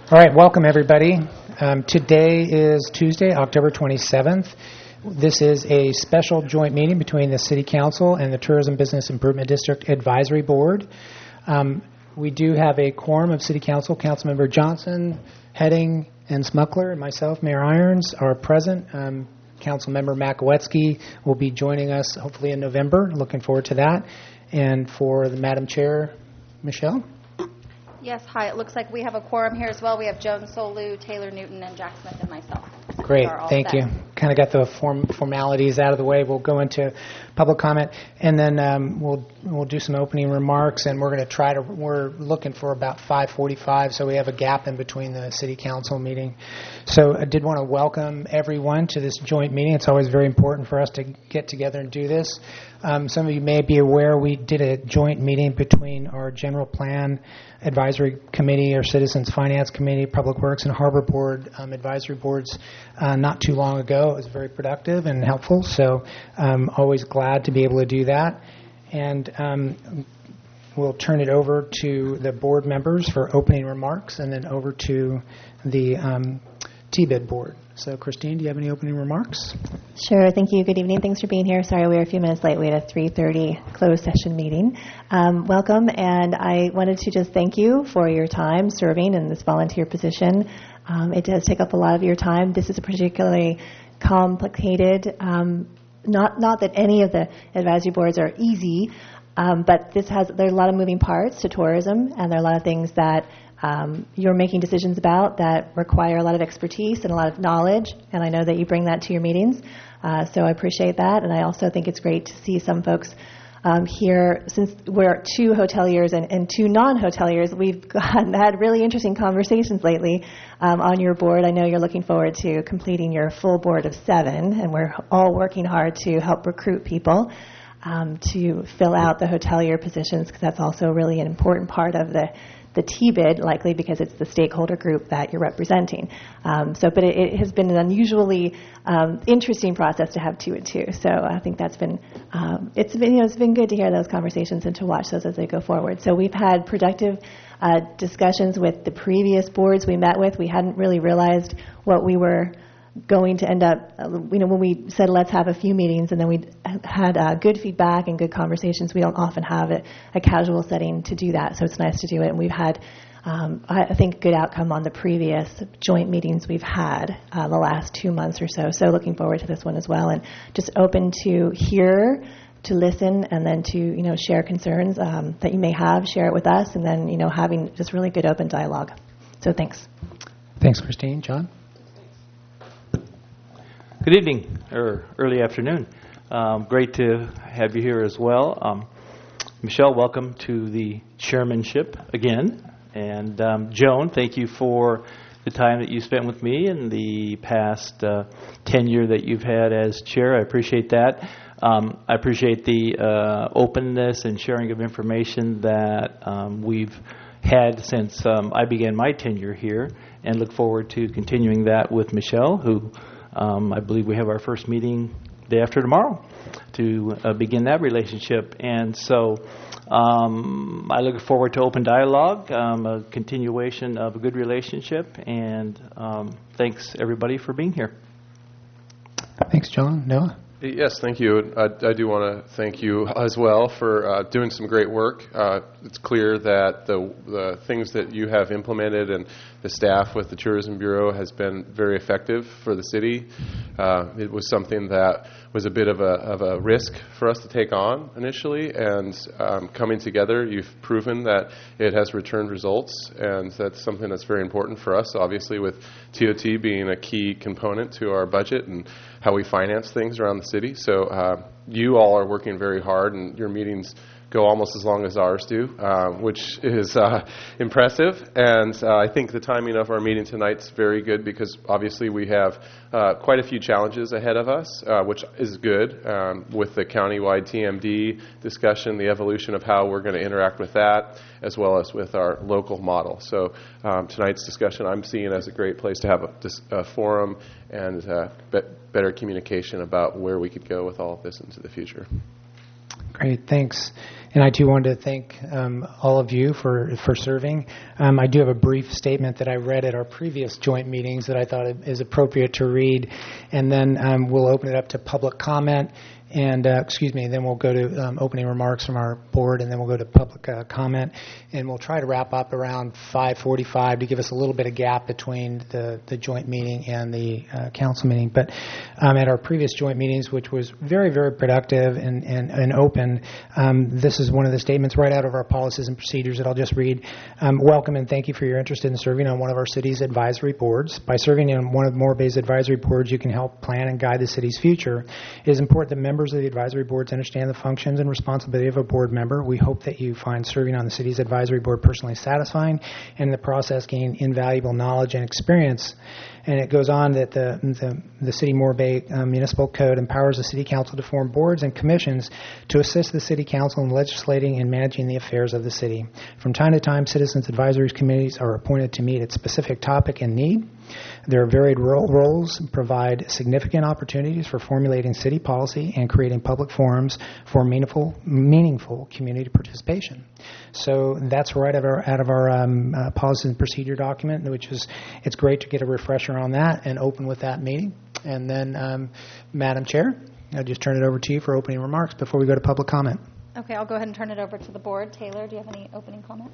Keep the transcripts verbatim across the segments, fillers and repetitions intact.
All right, welcome everybody. Um, today is Tuesday, October twenty-seventh. This is a special joint meeting between the City Council and the Tourism Business Improvement District Advisory Board. Um, we do have a quorum of City Council. Councilmember Johnson, Heading, and Smuckler, and myself, Mayor Irons, are present. Um, Councilmember Makowetsky will be joining us hopefully in November. Looking forward to that. And for the Madam Chair, Michelle? Yes, hi. It looks like we have a quorum here as well. We have Joan Solu, Taylor Newton, and Jack Smith and myself. Great, thank you. Kind of got the form, formalities out of the way. We'll go into public comment, and then um, we'll we'll do some opening remarks. And we're going to try to. We're looking for about five forty-five, so we have a gap in between the City Council meeting. So I did want to welcome everyone to this joint meeting. It's always very important for us to get together and do this. Um, some of you may be aware we did a joint meeting between our General Plan Advisory Committee, our Citizens Finance Committee, Public Works, and Harbor Board um, advisory boards uh, not too long ago. It was very productive and helpful, so um, always glad to be able to do that. And um, we'll turn it over to the board members for opening remarks, and then over to the um, T B I D board. So, Christine, do you have any opening remarks? Sure. Thank you. Good evening. Thanks for being here. Sorry we were a few minutes late. We had a three thirty closed session meeting. Um, welcome, and I wanted to just thank you for your time serving in this volunteer position. Um, it does take up a lot of your time. This is a particularly complicated, um, not not that any of the advisory boards are easy, um, but this has there are a lot of moving parts to tourism, and there are a lot of things that Um, you're making decisions about that require a lot of expertise and a lot of knowledge, and I know that you bring that to your meetings, uh, so I appreciate that. And I also think it's great to see some folks um, here. Since we're two hoteliers and, and two non-hoteliers, we've gotten, had really interesting conversations lately um, on your board. I know you're looking forward to completing your full board of seven, and we're all working hard to help recruit people um, to fill out the hotelier positions, because that's also really an important part of the the T B I D, likely because it's the stakeholder group that you're representing. Um, so, but it, it has been an unusually um, interesting process to have two and two. So I think that's been, um, it's been, you know, it's been good to hear those conversations and to watch those as they go forward. So we've had productive uh, discussions with the previous boards we met with. We hadn't really realized what we were going to end up, uh, you know, when we said let's have a few meetings, and then we had uh, good feedback and good conversations. We don't often have a, a casual setting to do that, so it's nice to do it. And we've had, um, I think, good outcome on the previous joint meetings we've had uh, the last two months or so. So looking forward to this one as well, and just open to hear, to listen, and then to, you know, share concerns um, that you may have, share it with us, and then, you know, having just really good open dialogue. So thanks. Thanks, Christine. John? Good evening, or early afternoon. Um, great to have you here as well. Um, Michelle, welcome to the chairmanship again. And um, Joan, thank you for the time that you spent with me in the past uh, tenure that you've had as chair. I appreciate that. Um, I appreciate the uh, openness and sharing of information that um, we've had since um, I began my tenure here, and look forward to continuing that with Michelle, who Um, I believe we have our first meeting day after tomorrow to uh, begin that relationship. And so um, I look forward to open dialogue, um, a continuation of a good relationship, and um, thanks everybody for being here. Thanks, John. Noah? Yes, thank you. I, I do want to thank you as well for uh, doing some great work. Uh, it's clear that the the things that you have implemented and the staff with the Tourism Bureau has been very effective for the city. Uh, it was something that was a bit of a of a risk for us to take on initially, and um, coming together, you've proven that it has returned results, and that's something that's very important for us, obviously, with T O T being a key component to our budget and how we finance things around the city. So uh, you all are working very hard, and your meetings go almost as long as ours do, uh, which is uh, impressive. And uh, I think the timing of our meeting tonight is very good, because obviously we have uh, quite a few challenges ahead of us, uh, which is good, um, with the countywide T M D discussion, the evolution of how we're going to interact with that, as well as with our local model. So um, tonight's discussion I'm seeing as a great place to have a, a forum and uh, be- better communication about where we could go with all of this into the future. Great, thanks. And I too wanted to thank um, all of you for, for serving. Um, I do have a brief statement that I read at our previous joint meetings that I thought is appropriate to read, and then um, we'll open it up to public comment. And, uh, excuse me, then we'll go to um, opening remarks from our board, and then we'll go to public uh, comment. And we'll try to wrap up around five forty-five to give us a little bit of gap between the, the joint meeting and the uh, council meeting. But um, at our previous joint meetings, which was very, very productive and, and, and open, um, this is one of the statements right out of our policies and procedures that I'll just read. Um, welcome and thank you for your interest in serving on one of our city's advisory boards. By serving on one of Moore-Bay's advisory boards, you can help plan and guide the city's future. It is important that members of the advisory boards understand the functions and responsibility of a board member. We hope that you find serving on the city's advisory board personally satisfying and in the process gain invaluable knowledge and experience. And it goes on that the the, the City Moore-Bay uh, Municipal Code empowers the City Council to form boards and commissions to assist the City Council in legislating and managing the affairs of the city. From time to time, citizens' advisory committees are appointed to meet its specific topic and need. Their varied ro- roles provide significant opportunities for formulating city policy and creating public forums for meaningful, meaningful community participation. So that's right out of our, out of our um, uh, policy and procedure document, which is, it's great to get a refresher on that and open with that meeting. And then, um, Madam Chair, I'll just turn it over to you for opening remarks before we go to public comment. Okay, I'll go ahead and turn it over to the board. Taylor, do you have any opening comment?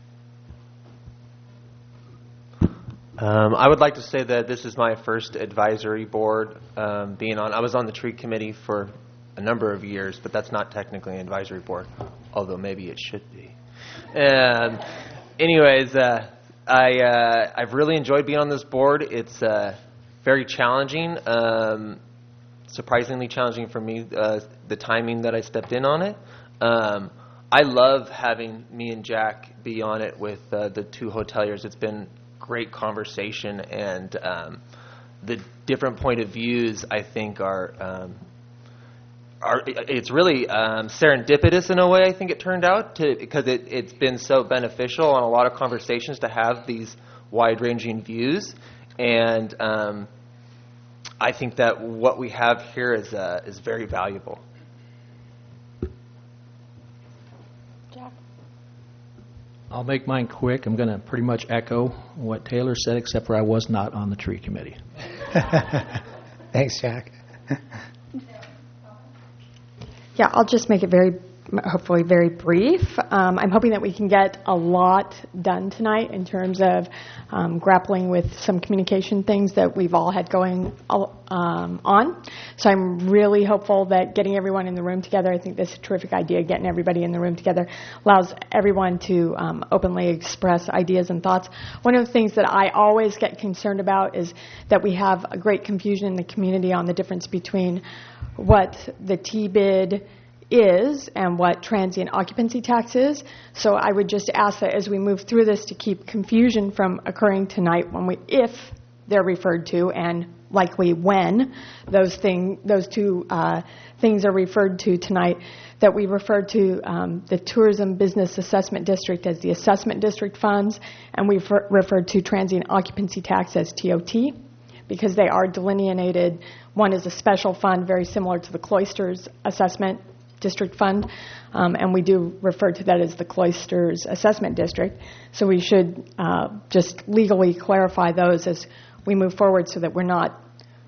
Um, I would like to say that this is my first advisory board um, being on. I was on the tree committee for a number of years, but that's not technically an advisory board, although maybe it should be. And anyways, uh, I, uh, I've really enjoyed being on this board. It's uh, very challenging, um, surprisingly challenging for me, uh, the timing that I stepped in on it. Um, I love having me and Jack be on it with uh, the two hoteliers. It's been great conversation, and um, the different point of views I think are um, are it's really um, serendipitous in a way. I think it turned out to because it, it's been so beneficial on a lot of conversations to have these wide-ranging views, and um, I think that what we have here is uh, is very valuable. Jack? I'll make mine quick. I'm going to pretty much echo what Taylor said, except for I was not on the tree committee. Thanks, Jack. Yeah, I'll just make it very, hopefully very brief. Um, I'm hoping that we can get a lot done tonight in terms of um, grappling with some communication things that we've all had going um, on. So I'm really hopeful that getting everyone in the room together, I think this is a terrific idea, getting everybody in the room together allows everyone to um, openly express ideas and thoughts. One of the things that I always get concerned about is that we have a great confusion in the community on the difference between what the T bid is and what transient occupancy tax is. So I would just ask that as we move through this to keep confusion from occurring tonight when we, if they're referred to, and likely when those thing, those two uh, things are referred to tonight, that we refer to um, the Tourism Business Assessment District as the Assessment District funds, and we refer, refer to transient occupancy tax as T O T, because they are delineated. One is a special fund, very similar to the Cloisters Assessment District Fund, um, and we do refer to that as the Cloisters Assessment District. So we should uh, just legally clarify those as we move forward so that we're not,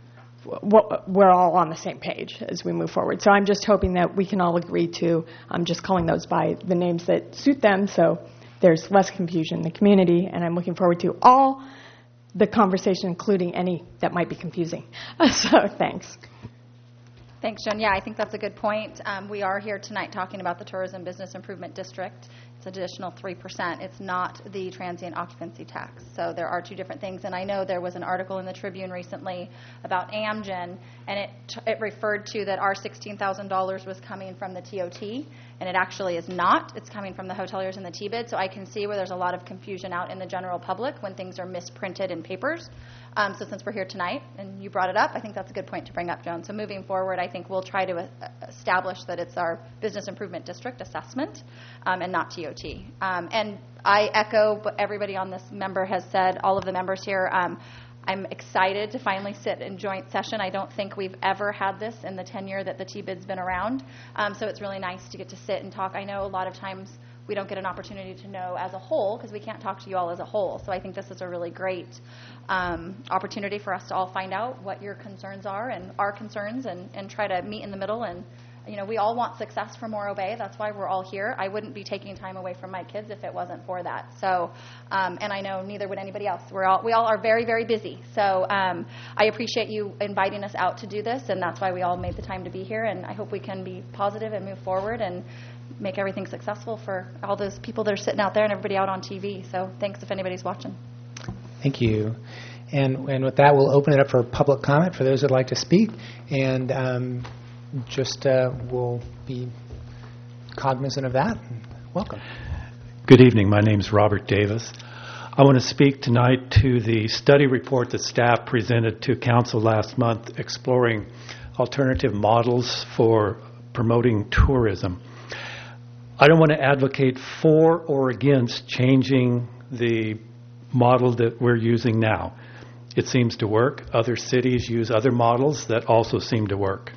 we're all on the same page as we move forward. So I'm just hoping that we can all agree to um, just calling those by the names that suit them so there's less confusion in the community, and I'm looking forward to all the conversation, including any that might be confusing. So thanks. Thanks, Joan. Yeah, I think that's a good point. Um, we are here tonight talking about the Tourism Business Improvement District. It's an additional three percent. It's not the transient occupancy tax. So there are two different things. And I know there was an article in the Tribune recently about Amgen, and it it referred to that our sixteen thousand dollars was coming from the T O T, and it actually is not. It's coming from the hoteliers and the T bid. So I can see where there's a lot of confusion out in the general public when things are misprinted in papers. Um, so since we're here tonight and you brought it up, I think that's a good point to bring up, Joan. So moving forward, I think we'll try to uh, establish that it's our Business Improvement District assessment um, and not T O T. Um, and I echo what everybody on this member has said, all of the members here. Um, I'm excited to finally sit in joint session. I don't think we've ever had this in the tenure that the T B I D's been around. Um, so it's really nice to get to sit and talk. I know a lot of times we don't get an opportunity to know as a whole because we can't talk to you all as a whole. So I think this is a really great um, opportunity for us to all find out what your concerns are and our concerns and, and try to meet in the middle. And, you know, we all want success for Morro Bay. That's why we're all here. I wouldn't be taking time away from my kids if it wasn't for that. So, um, and I know neither would anybody else. We're all, we all are very, very busy. So um, I appreciate you inviting us out to do this, and that's why we all made the time to be here. And I hope we can be positive and move forward and make everything successful for all those people that are sitting out there and everybody out on T V. So thanks if anybody's watching. Thank you. And, and with that, we'll open it up for public comment for those that would like to speak. And um, just uh, we'll be cognizant of that. Welcome. Good evening. My name is Robert Davis. I want to speak tonight to the study report that staff presented to Council last month exploring alternative models for promoting tourism. I don't want to advocate for or against changing the model that we're using now. It seems to work. Other cities use other models that also seem to work.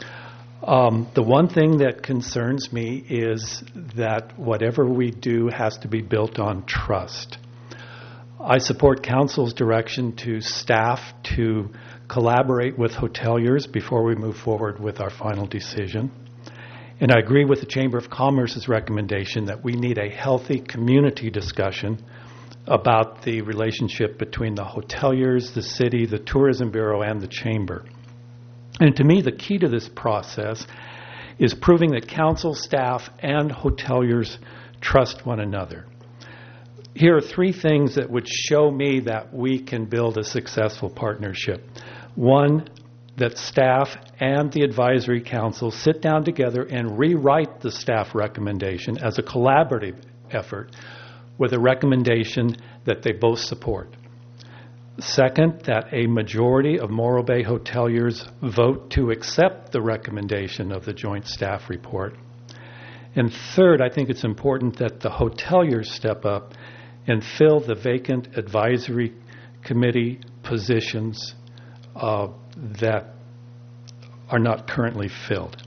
Um, the one thing that concerns me is that whatever we do has to be built on trust. I support Council's direction to staff to collaborate with hoteliers before we move forward with our final decision. And I agree with the Chamber of Commerce's recommendation that we need a healthy community discussion about the relationship between the hoteliers, the city, the Tourism Bureau, and the Chamber. And to me, the key to this process is proving that council, staff, and hoteliers trust one another. Here are three things that would show me that we can build a successful partnership. One, that staff and the advisory council sit down together and rewrite the staff recommendation as a collaborative effort with a recommendation that they both support. Second, that a majority of Morro Bay hoteliers vote to accept the recommendation of the joint staff report. And third, I think it's important that the hoteliers step up and fill the vacant advisory committee positions uh, that are not currently filled.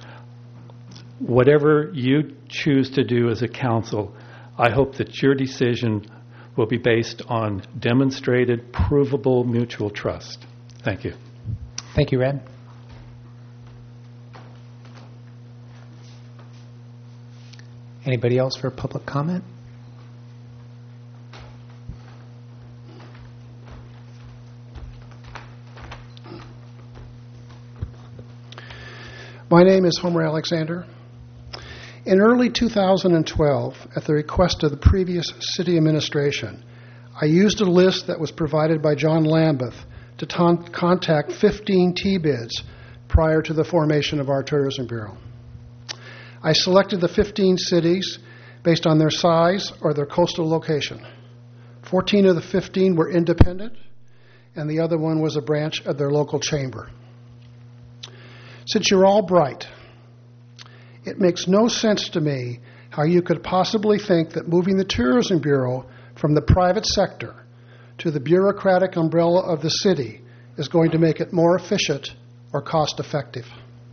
Whatever you choose to do as a council, I hope that your decision will be based on demonstrated, provable mutual trust. Thank you. Thank you, Red. Anybody else for public comment? My name is Homer Alexander. In early two thousand twelve, at the request of the previous city administration, I used a list that was provided by John Lambeth to ton- contact fifteen T B I Ds prior to the formation of our Tourism Bureau. I selected the fifteen cities based on their size or their coastal location. fourteen of the fifteen were independent, and the other one was a branch of their local chamber. Since you're all bright, it makes no sense to me how you could possibly think that moving the Tourism Bureau from the private sector to the bureaucratic umbrella of the city is going to make it more efficient or cost effective.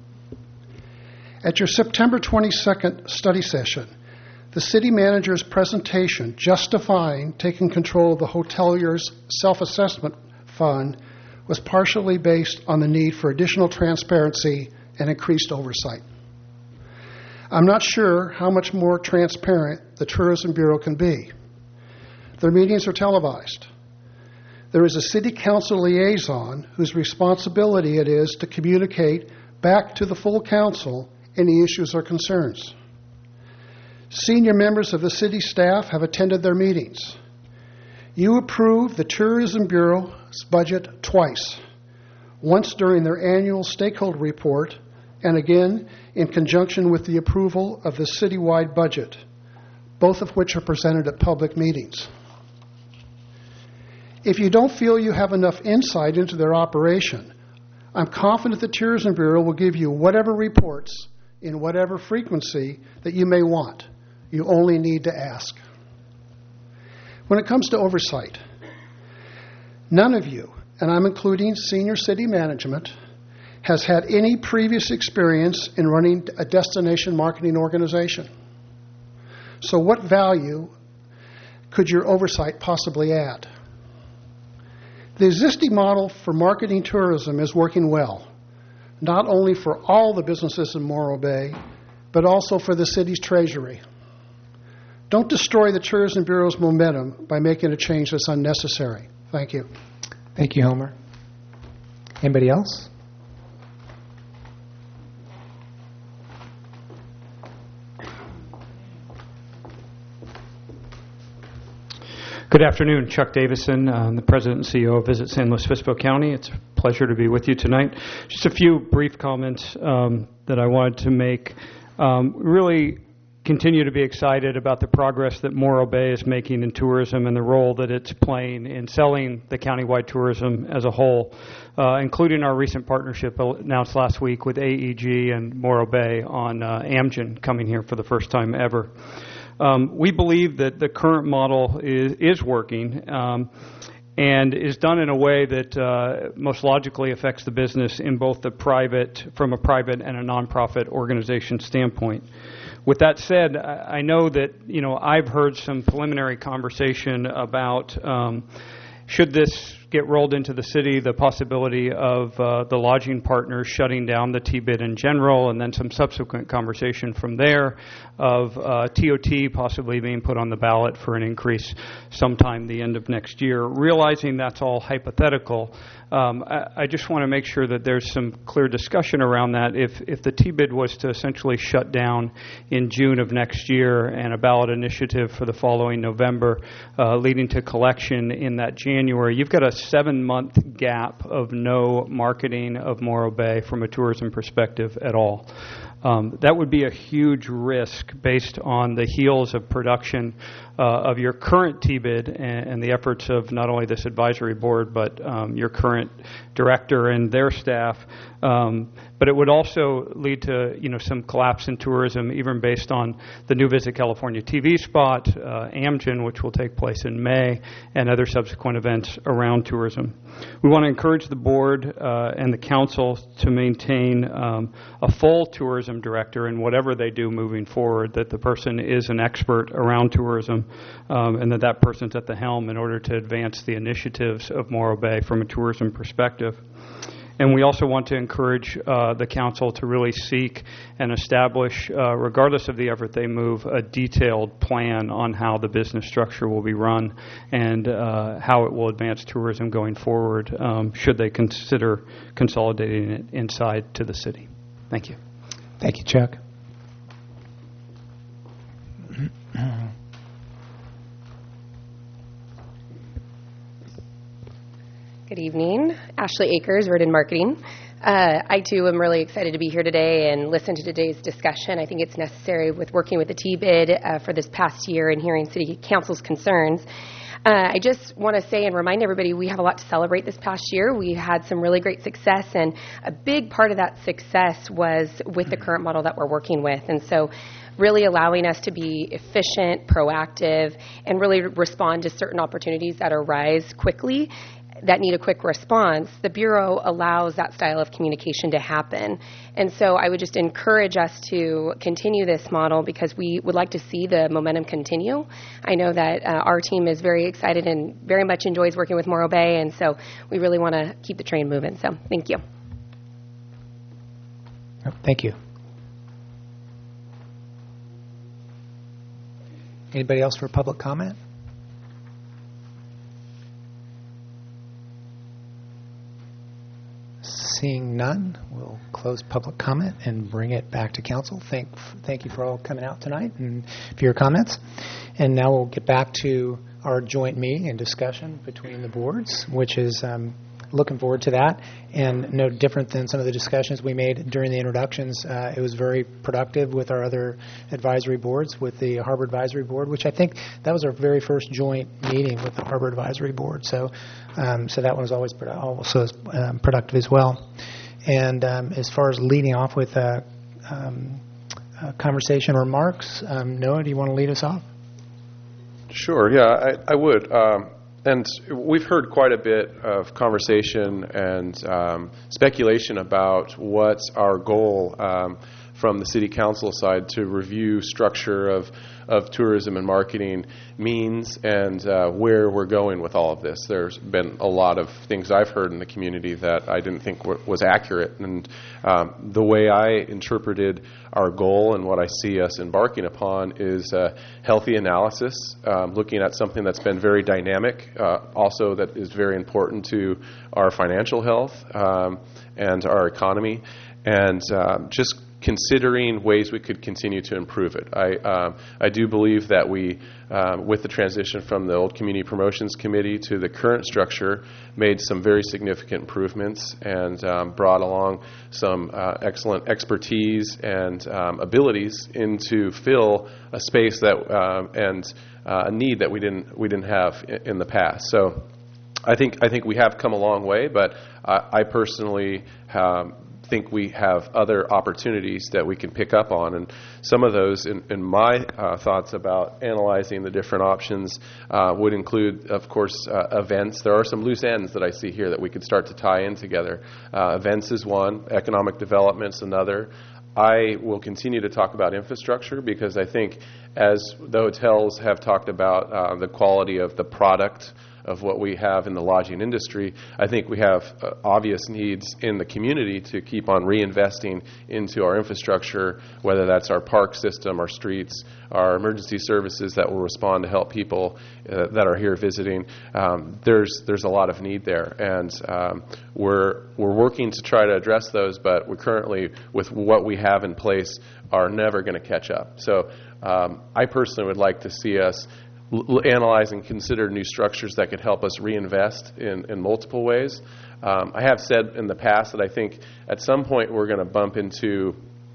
At your September twenty-second study session, the city manager's presentation justifying taking control of the hoteliers' self-assessment fund was partially based on the need for additional transparency and increased oversight. I'm not sure how much more transparent the Tourism Bureau can be. Their meetings are televised. There is a city council liaison whose responsibility it is to communicate back to the full council any issues or concerns. Senior members of the city staff have attended their meetings. You approved the Tourism Bureau's budget twice, once during their annual stakeholder report and again in conjunction with the approval of the citywide budget, both of which are presented at public meetings. If you don't feel you have enough insight into their operation, I'm confident the Tourism Bureau will give you whatever reports in whatever frequency that you may want. You only need to ask. When it comes to oversight, none of you and I'm including senior city management, has had any previous experience in running a destination marketing organization. So what value could your oversight possibly add? The existing model for marketing tourism is working well, not only for all the businesses in Morro Bay, but also for the city's treasury. Don't destroy the Tourism Bureau's momentum by making a change that's unnecessary. Thank you. Thank you, Homer. Anybody else? Good afternoon. Chuck Davison, I'm the President and C E O of Visit San Luis Obispo County. It's a pleasure to be with you tonight. Just a few brief comments um, that I wanted to make. Um, really continue to be excited about the progress that Morro Bay is making in tourism and the role that it's playing in selling the countywide tourism as a whole, uh, including our recent partnership announced last week with A E G and Morro Bay on uh, Amgen coming here for the first time ever. Um, we believe that the current model is, is working um, and is done in a way that uh, most logically affects the business in both the private, from a private and a nonprofit organization standpoint. With that said, I, I know that, you know, I've heard some preliminary conversation about um, should this get rolled into the city, the possibility of uh, the lodging partners shutting down the T-bid in general, and then some subsequent conversation from there of uh, T O T possibly being put on the ballot for an increase sometime the end of next year. Realizing that's all hypothetical, um, I, I just want to make sure that there's some clear discussion around that. If, if the T-bid was to essentially shut down in June of next year and a ballot initiative for the following November, uh, leading to collection in that January, you've got a seven-month gap of no marketing of Morro Bay from a tourism perspective at all. Um, that would be a huge risk based on the heels of production uh, of your current T-bid and, and the efforts of not only this advisory board, but um, your current director and their staff. Um, but it would also lead to, you know, some collapse in tourism, even based on the new Visit California T V spot, uh, Amgen, which will take place in May, and other subsequent events around tourism. We want to encourage the board uh, and the council to maintain um, a full tourism director in whatever they do moving forward, that the person is an expert around tourism, um, and that that person's at the helm in order to advance the initiatives of Morro Bay from a tourism perspective. And we also want to encourage uh, the council to really seek and establish, uh, regardless of the effort they move, a detailed plan on how the business structure will be run and uh, how it will advance tourism going forward, um, should they consider consolidating it inside to the city. Thank you. Thank you, Chuck. Good evening. Ashley Akers, Verdin Marketing. Uh, I, too, am really excited to be here today and listen to today's discussion. I think it's necessary with working with the T-bid uh, for this past year and hearing City Council's concerns. Uh, I just want to say and remind everybody we have a lot to celebrate this past year. We had some really great success, and a big part of that success was with the current model that we're working with. And so really allowing us to be efficient, proactive, and really respond to certain opportunities that arise quickly that need a quick response. The Bureau allows that style of communication to happen. And so I would just encourage us to continue this model because we would like to see the momentum continue. I know that uh, our team is very excited and very much enjoys working with Morro Bay, and so we really want to keep the train moving. So thank you. Thank you. Anybody else for public comment? Seeing none, we'll close public comment and bring it back to council. Thank, thank you for all coming out tonight and for your comments. And now we'll get back to our joint meeting and discussion between the boards, which is um, looking forward to that. And no different than some of the discussions we made during the introductions. Uh, it was very productive with our other advisory boards, with the Harbor Advisory Board, which I think that was our very first joint meeting with the Harbor Advisory Board. So, um, so that one was always produ- also um, productive as well. And um, as far as leading off with uh, um, uh, conversation remarks, um, Noah, do you want to lead us off? Sure, yeah, I, I would. Um, and we've heard quite a bit of conversation and um, speculation about what's our goal um, from the City Council side to review structure of, of tourism and marketing means and uh, where we're going with all of this. There's been a lot of things I've heard in the community that I didn't think w- was accurate. And um, the way I interpreted our goal and what I see us embarking upon is a healthy analysis, um, looking at something that's been very dynamic, uh, also that is very important to our financial health um, and our economy, and uh, just considering ways we could continue to improve it. I um, I do believe that we, um, with the transition from the old Community Promotions Committee to the current structure, made some very significant improvements and um, brought along some uh, excellent expertise and um, abilities into fill a space that um, and uh, a need that we didn't we didn't have in, in the past. So I think I think we have come a long way, but I, I personally um, think we have other opportunities that we can pick up on, and some of those, in, in my uh, thoughts about analyzing the different options, uh, would include, of course, uh, events. There are some loose ends that I see here that we could start to tie in together. Uh, events is one, economic development's another. I will continue to talk about infrastructure because I think, as the hotels have talked about uh, the quality of the product of what we have in the lodging industry, I think we have uh, obvious needs in the community to keep on reinvesting into our infrastructure, whether that's our park system, our streets, our emergency services that will respond to help people uh, that are here visiting. Um, there's there's a lot of need there, and um, we're we're working to try to address those, but we currently, with what we have in place, are never going to catch up. So um, I personally would like to see us L- analyze and consider new structures that could help us reinvest in, in multiple ways. Um, I have said in the past that I think at some point we're going to bump into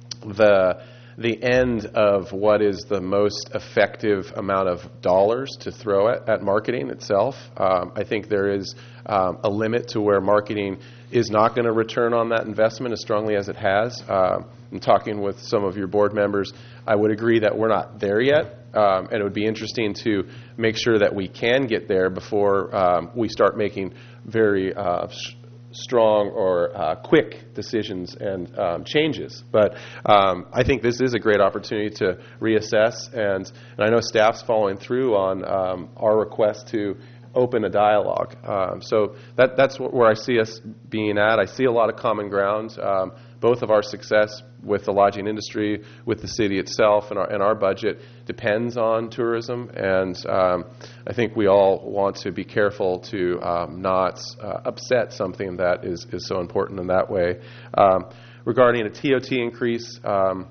the the end of what is the most effective amount of dollars to throw at, at marketing itself. Um, I think there is um, a limit to where marketing is not going to return on that investment as strongly as it has. Uh, in talking with some of your board members, I would agree that we're not there yet. Um, and it would be interesting to make sure that we can get there before um, we start making very uh, sh- strong or uh, quick decisions and um, changes. But um, I think this is a great opportunity to reassess, and, and I know staff's following through on um, our request to open a dialogue. Um, so that that's where I see us being at. I see a lot of common ground. Um, both of our success with the lodging industry, with the city itself, and our, and our budget depends on tourism. And um, I think we all want to be careful to um, not uh, upset something that is, is so important in that way. Um, regarding a T O T increase, um,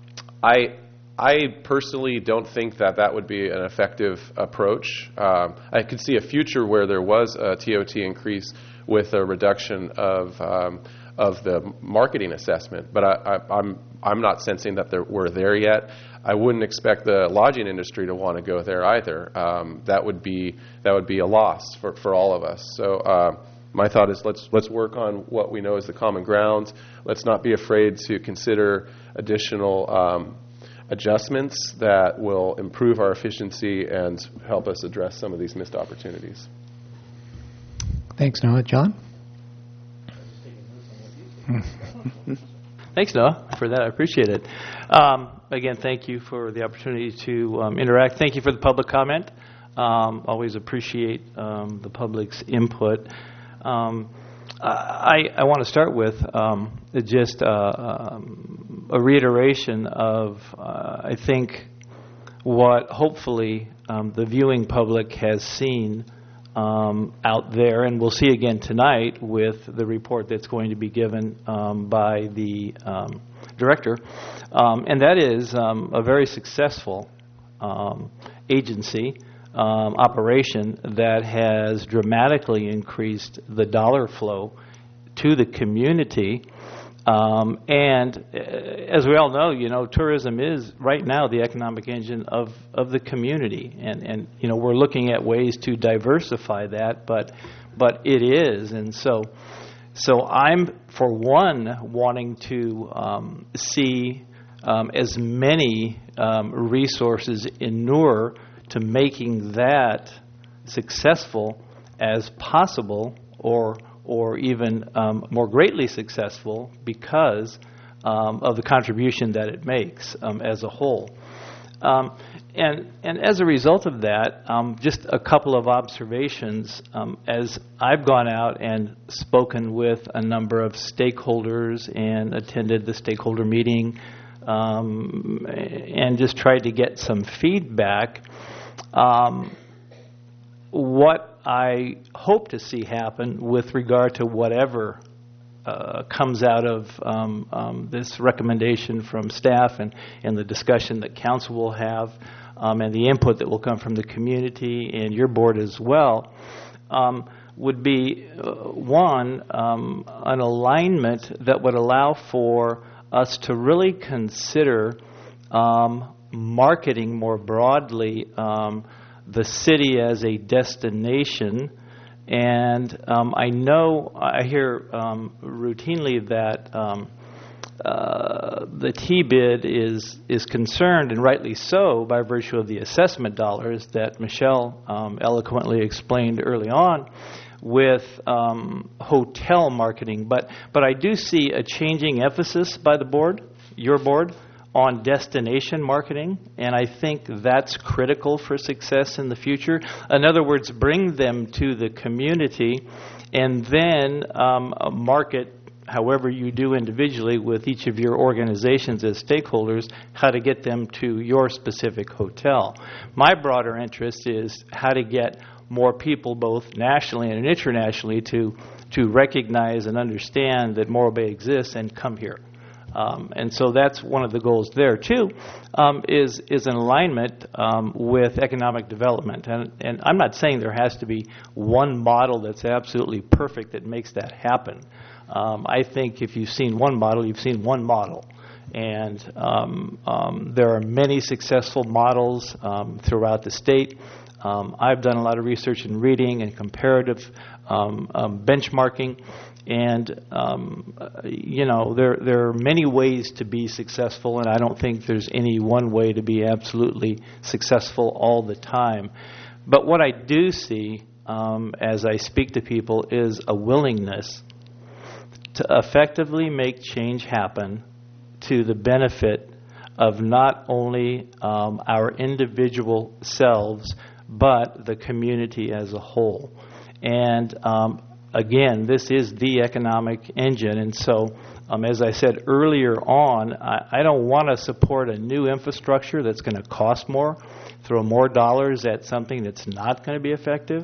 I I personally don't think that that would be an effective approach. Um, I could see a future where there was a T O T increase with a reduction of um, of the marketing assessment, but I, I, I'm I'm not sensing that there, we're there yet. I wouldn't expect the lodging industry to want to go there either. Um, that would be that would be a loss for, for all of us. So uh, my thought is let's let's work on what we know is the common ground. Let's not be afraid to consider additional Um, adjustments that will improve our efficiency and help us address some of these missed opportunities. Thanks, Noah. John? Thanks, Noah, for that. I appreciate it. Um, again, thank you for the opportunity to um, interact. Thank you for the public comment. Um, always appreciate um, the public's input. Um, I, I want to start with um, just uh, um, a reiteration of, uh, I think, what hopefully um, the viewing public has seen um, out there, and we'll see again tonight with the report that's going to be given um, by the um, director, um, and that is um, a very successful um, agency Um, operation that has dramatically increased the dollar flow to the community. Um, and uh, as we all know, you know, tourism is right now the economic engine of, of the community. And, and, you know, we're looking at ways to diversify that, but but it is. And so so I'm, for one, wanting to um, see um, as many um, resources inure to making that successful as possible, or or even um, more greatly successful because um, of the contribution that it makes um, as a whole. Um, and and as a result of that, um, just a couple of observations. Um, as I've gone out and spoken with a number of stakeholders and attended the stakeholder meeting um, and just tried to get some feedback, um, what I hope to see happen with regard to whatever Uh, comes out of um, um, this recommendation from staff and, and the discussion that council will have um, and the input that will come from the community and your board as well, um, would be, uh, one, um, an alignment that would allow for us to really consider um, marketing more broadly um, the city as a destination. And um, I know, I hear um, routinely that um, uh, the T bid is is concerned, and rightly so, by virtue of the assessment dollars that Michelle um, eloquently explained early on, with um, hotel marketing. But but I do see a changing emphasis by the board, your board, on destination marketing, and I think that's critical for success in the future. In other words, bring them to the community and then um, market however you do individually with each of your organizations as stakeholders, how to get them to your specific hotel. My broader interest is how to get more people, both nationally and internationally, to, to recognize and understand that Morro Bay exists and come here. Um, and so that's one of the goals there, too, um, is is an alignment um, with economic development. And, and I'm not saying there has to be one model that's absolutely perfect that makes that happen. Um, I think if you've seen one model, you've seen one model. And um, um, there are many successful models um, throughout the state. Um, I've done a lot of research and reading and comparative um, um, benchmarking. And, um, you know, there there are many ways to be successful, and I don't think there's any one way to be absolutely successful all the time. But what I do see um, as I speak to people is a willingness to effectively make change happen to the benefit of not only um, our individual selves, but the community as a whole. And um, Again, this is the economic engine, and so, um, as I said earlier on, I, I don't want to support a new infrastructure that's going to cost more, throw more dollars at something that's not going to be effective,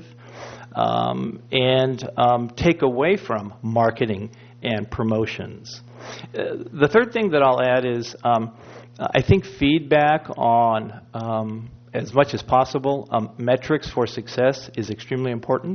um, and um, take away from marketing and promotions. Uh, the third thing that I'll add is um, I think feedback on, um, as much as possible, um, metrics for success is extremely important.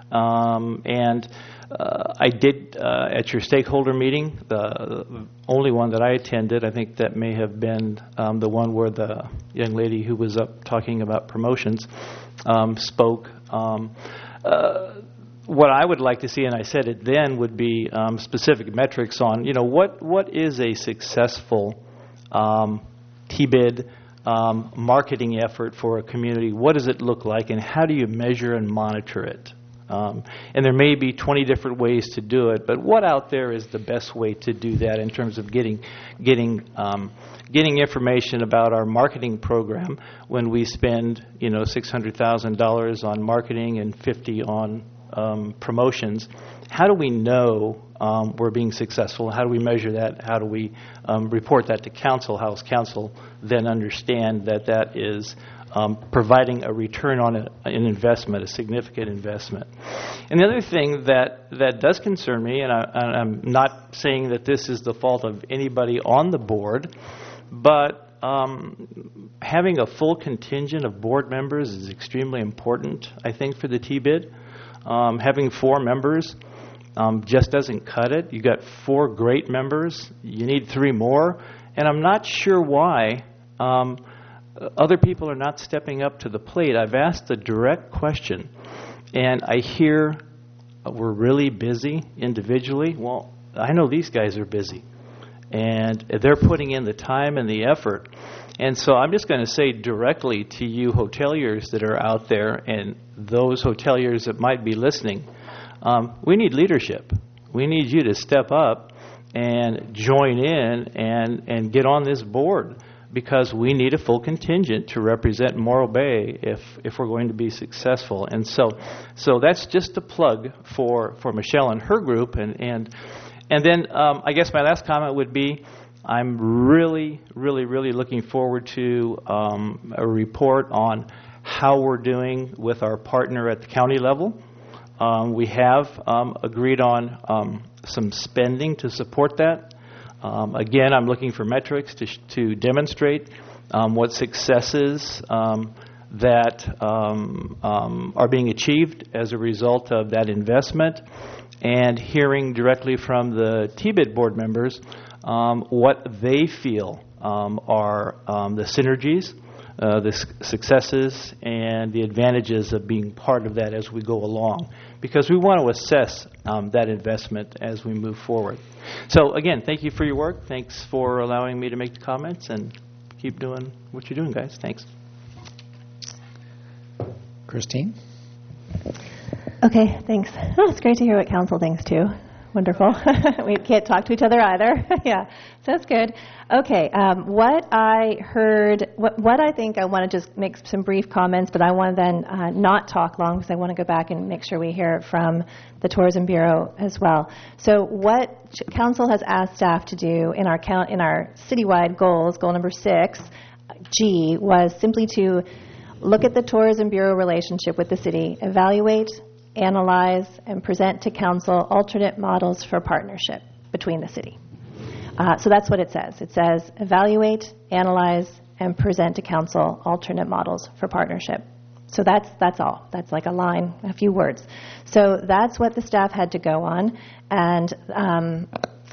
Um, and uh, I did, uh, at your stakeholder meeting, the, the only one that I attended, I think that may have been um, the one where the young lady who was up talking about promotions um, spoke. Um, uh, what I would like to see, and I said it then, would be um, specific metrics on, you know, what what is a successful um, T bid um, marketing effort for a community? What does it look like, and how do you measure and monitor it? Um, and there may be twenty different ways to do it, but what out there is the best way to do that in terms of getting getting um, getting information about our marketing program when we spend, you know, six hundred thousand dollars on marketing and fifty on um, promotions? How do we know um, we're being successful? How do we measure that? How do we um, report that to council? How does council then understand that that is Um, providing a return on a, an investment, a significant investment? And the other thing that, that does concern me, and I, I'm not saying that this is the fault of anybody on the board, but um, having a full contingent of board members is extremely important, I think, for the T bid. Um, having four members um, just doesn't cut it. You got four great members. You need three more. And I'm not sure why Um, other people are not stepping up to the plate. I've asked a direct question, and I hear uh, we're really busy individually. Well, I know these guys are busy, and they're putting in the time and the effort. And so I'm just going to say directly to you hoteliers that are out there and those hoteliers that might be listening, um, we need leadership. We need you to step up and join in and, and get on this board, because we need a full contingent to represent Morro Bay if if we're going to be successful. And so so that's just a plug for, for Michelle and her group. And, and, and then um, I guess my last comment would be, I'm really, really, really looking forward to um, a report on how we're doing with our partner at the county level. Um, we have um, agreed on um, some spending to support that. Um, again, I'm looking for metrics to, sh- to demonstrate um, what successes um, that um, um, are being achieved as a result of that investment, and hearing directly from the T B I D board members um, what they feel um, are um, the synergies, uh, the su- successes, and the advantages of being part of that as we go along, because we want to assess um, that investment as we move forward. So again, thank you for your work. Thanks for allowing me to make the comments, and keep doing what you're doing, guys. Thanks. Christine? Okay, thanks. Oh, it's great to hear what council thinks, too. Wonderful. We can't talk to each other either. Yeah, so that's good. Okay, um, what I heard, what, what I think, I want to just make some brief comments, but I want to then uh, not talk long, because I want to go back and make sure we hear it from the Tourism Bureau as well. So what council has asked staff to do in our count, in our citywide goals, goal number six, G, was simply to look at the Tourism Bureau relationship with the city, evaluate, analyze, and present to council alternate models for partnership between the city. Uh, so that's what it says. It says evaluate, analyze, and present to council alternate models for partnership. So that's that's all. That's like a line, a few words. So that's what the staff had to go on, and um,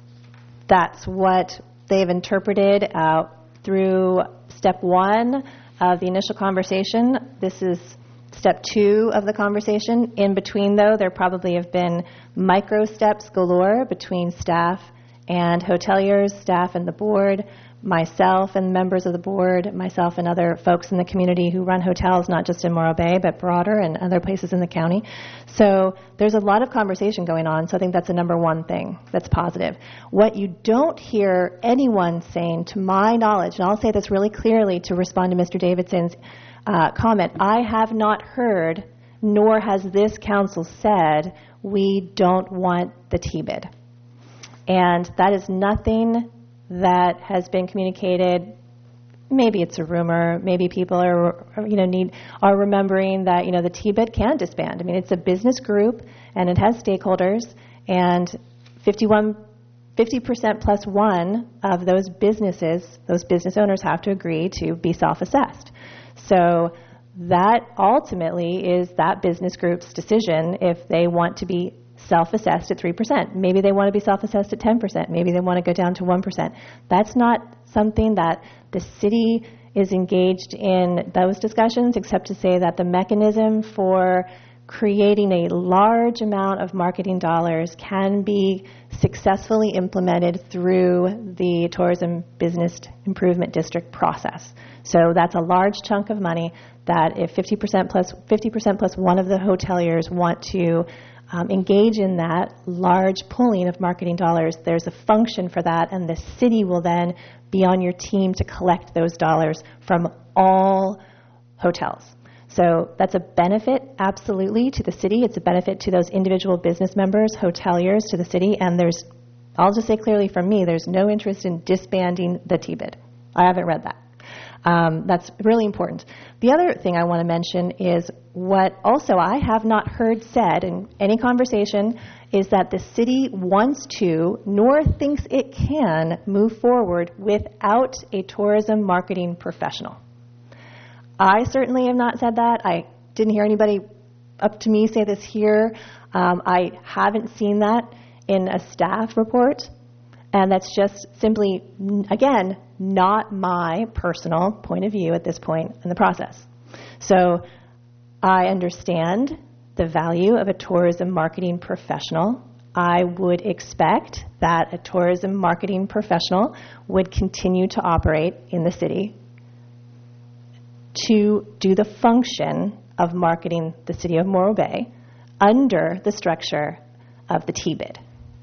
that's what they've interpreted uh, through step one of the initial conversation. This is step two of the conversation. In between, though, there probably have been micro steps galore between staff and hoteliers, staff and the board, myself and members of the board, myself and other folks in the community who run hotels, not just in Morro Bay, but broader and other places in the county. So there's a lot of conversation going on, so I think that's the number one thing that's positive. What you don't hear anyone saying, to my knowledge, and I'll say this really clearly to respond to Mister Davidson's uh, comment, I have not heard, nor has this council said, we don't want the T B I D. And that is nothing that has been communicated. Maybe it's a rumor. Maybe people are, you know, need are remembering that, you know, the T B I D can disband. I mean, it's a business group and it has stakeholders, and fifty-one, fifty percent plus one of those businesses, those business owners have to agree to be self-assessed. So that ultimately is that business group's decision if they want to be self-assessed at three percent. Maybe they want to be self-assessed at ten percent. Maybe they want to go down to one percent. That's not something that the city is engaged in those discussions, except to say that the mechanism for creating a large amount of marketing dollars can be successfully implemented through the Tourism Business Improvement District process. So that's a large chunk of money that if fifty percent plus fifty percent plus one of the hoteliers want to Um, engage in that large pooling of marketing dollars, there's a function for that, and the city will then be on your team to collect those dollars from all hotels. So that's a benefit, absolutely, to the city. It's a benefit to those individual business members, hoteliers, to the city, and there's, I'll just say clearly from me, there's no interest in disbanding the T B I D. I haven't read that. Um, that's really important. The other thing I want to mention is what also I have not heard said in any conversation is that the city wants to, nor thinks it can, move forward without a tourism marketing professional. I certainly have not said that. I didn't hear anybody up to me say this here. Um, I haven't seen that in a staff report. And that's just simply, again, not my personal point of view at this point in the process. So I understand the value of a tourism marketing professional. I would expect that a tourism marketing professional would continue to operate in the city to do the function of marketing the city of Morro Bay under the structure of the T bid.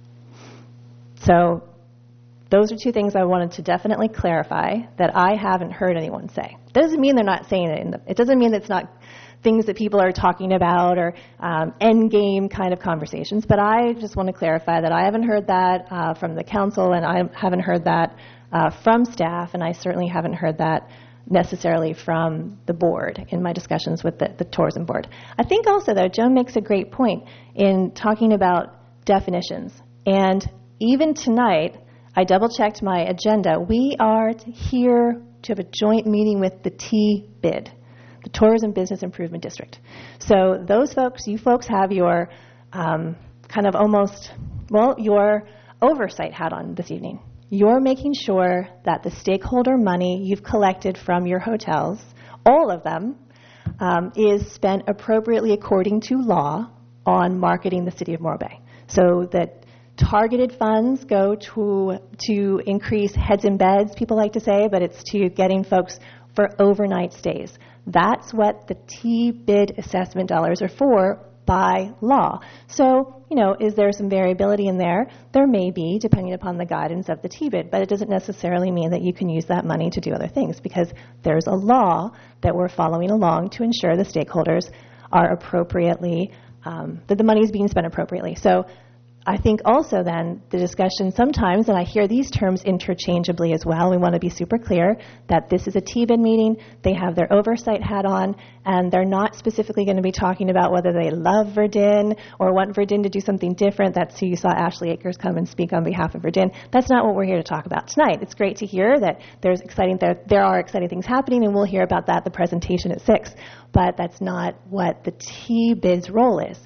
So those are two things I wanted to definitely clarify that I haven't heard anyone say. Doesn't mean they're not saying it. In the, it doesn't mean it's not things that people are talking about or um, end game kind of conversations. But I just want to clarify that I haven't heard that uh, from the council, and I haven't heard that uh, from staff, and I certainly haven't heard that necessarily from the board in my discussions with the, the tourism board. I think also, though, Joan makes a great point in talking about definitions. And even tonight, I double-checked my agenda. We are here to have a joint meeting with the T bid, the Tourism Business Improvement District. So those folks, you folks have your um, kind of almost, well, your oversight hat on this evening. You're making sure that the stakeholder money you've collected from your hotels, all of them, um, is spent appropriately according to law on marketing the city of Morro Bay. So that targeted funds go to to increase heads and beds, people like to say, but it's to getting folks for overnight stays. That's what the T bid assessment dollars are for by law. So, you know, is there some variability in there? There may be, depending upon the guidance of the T bid, but it doesn't necessarily mean that you can use that money to do other things, because there's a law that we're following along to ensure the stakeholders are appropriately, um, that the money is being spent appropriately. So I think also then the discussion sometimes, and I hear these terms interchangeably as well, we want to be super clear that this is a T bid meeting, they have their oversight hat on, and they're not specifically going to be talking about whether they love Verdun or want Verdun to do something different. That's who you saw Ashley Akers come and speak on behalf of Verdun. That's not what we're here to talk about tonight. It's great to hear that there's exciting, there, there are exciting things happening, and we'll hear about that at the presentation at six, but that's not what the T bid's role is.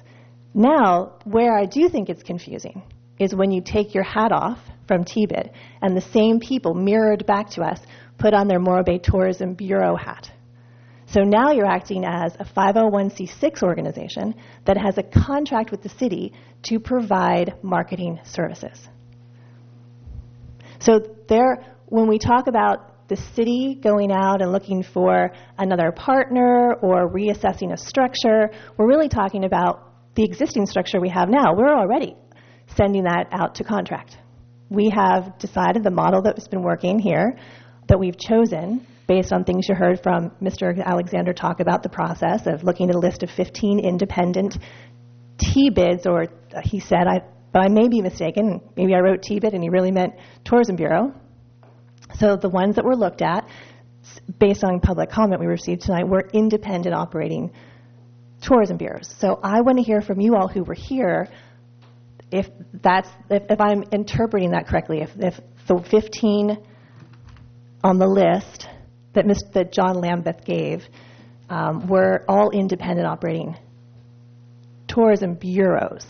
Now, where I do think it's confusing is when you take your hat off from T bid and the same people mirrored back to us put on their Morro Bay Tourism Bureau hat. So now you're acting as a five oh one c six organization that has a contract with the city to provide marketing services. So there, when we talk about the city going out and looking for another partner or reassessing a structure, we're really talking about the existing structure we have now. We're already sending that out to contract. We have decided the model that has been working here, that we've chosen based on things you heard from Mister Alexander talk about the process of looking at a list of fifteen independent T bids, or uh, he said, I, but I may be mistaken, maybe I wrote T bid and he really meant Tourism Bureau. So the ones that were looked at, based on public comment we received tonight, were independent operating tourism bureaus. So I want to hear from you all who were here if that's if, if I'm interpreting that correctly. If, if the fifteen on the list that Miz that John Lambeth gave um, were all independent operating tourism bureaus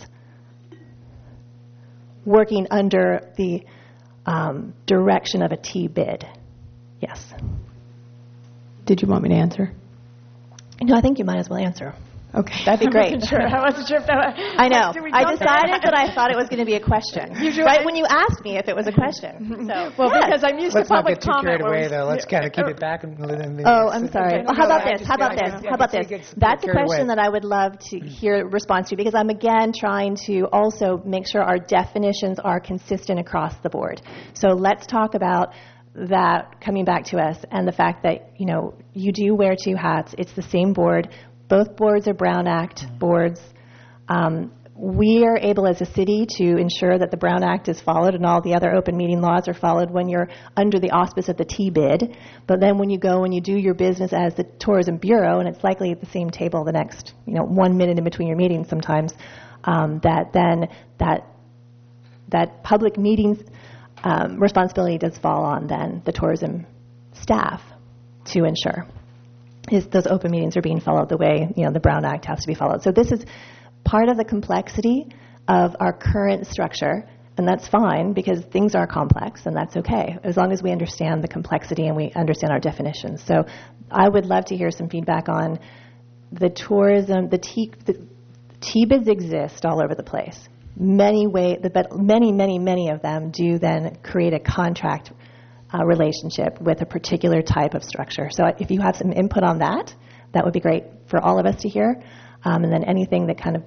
working under the um, direction of a T bid. Yes. Did you want me to answer? No, I think you might as well answer. Okay. That'd be great. I wasn't sure, I wasn't sure if that was, I know. I decided there? that I thought it was going to be a question. Usually right when you asked me if it was a question. So, well, yes. because I'm used Let's to public not get too comment. carried away, though. Let's kind of keep it back. And, and, oh, I'm sorry. Well, how about no, this? How about this? How about this? That's a question that I would love to hear a response to, because I'm, again, trying to also make sure our definitions are consistent across the board. So let's talk about that coming back to us and the fact that, you know, you do wear two hats. It's the same board. Both boards are Brown Act boards. Um, we are able as a city to ensure that the Brown Act is followed and all the other open meeting laws are followed when you're under the auspice of the T bid. But then when you go and you do your business as the Tourism Bureau, and it's likely at the same table the next, you know, one minute in between your meetings sometimes, um, that then that that public meetings um, responsibility does fall on then the tourism staff to ensure is those open meetings are being followed the way, you know, the Brown Act has to be followed. So this is part of the complexity of our current structure, and that's fine because things are complex, and that's okay, as long as we understand the complexity and we understand our definitions. So I would love to hear some feedback on the tourism, the T, the T bids exist all over the place. Many way, the, but many, many, many of them do then create a contract uh, relationship with a particular type of structure. So if you have some input on that, that would be great for all of us to hear. Um, and then anything that kind of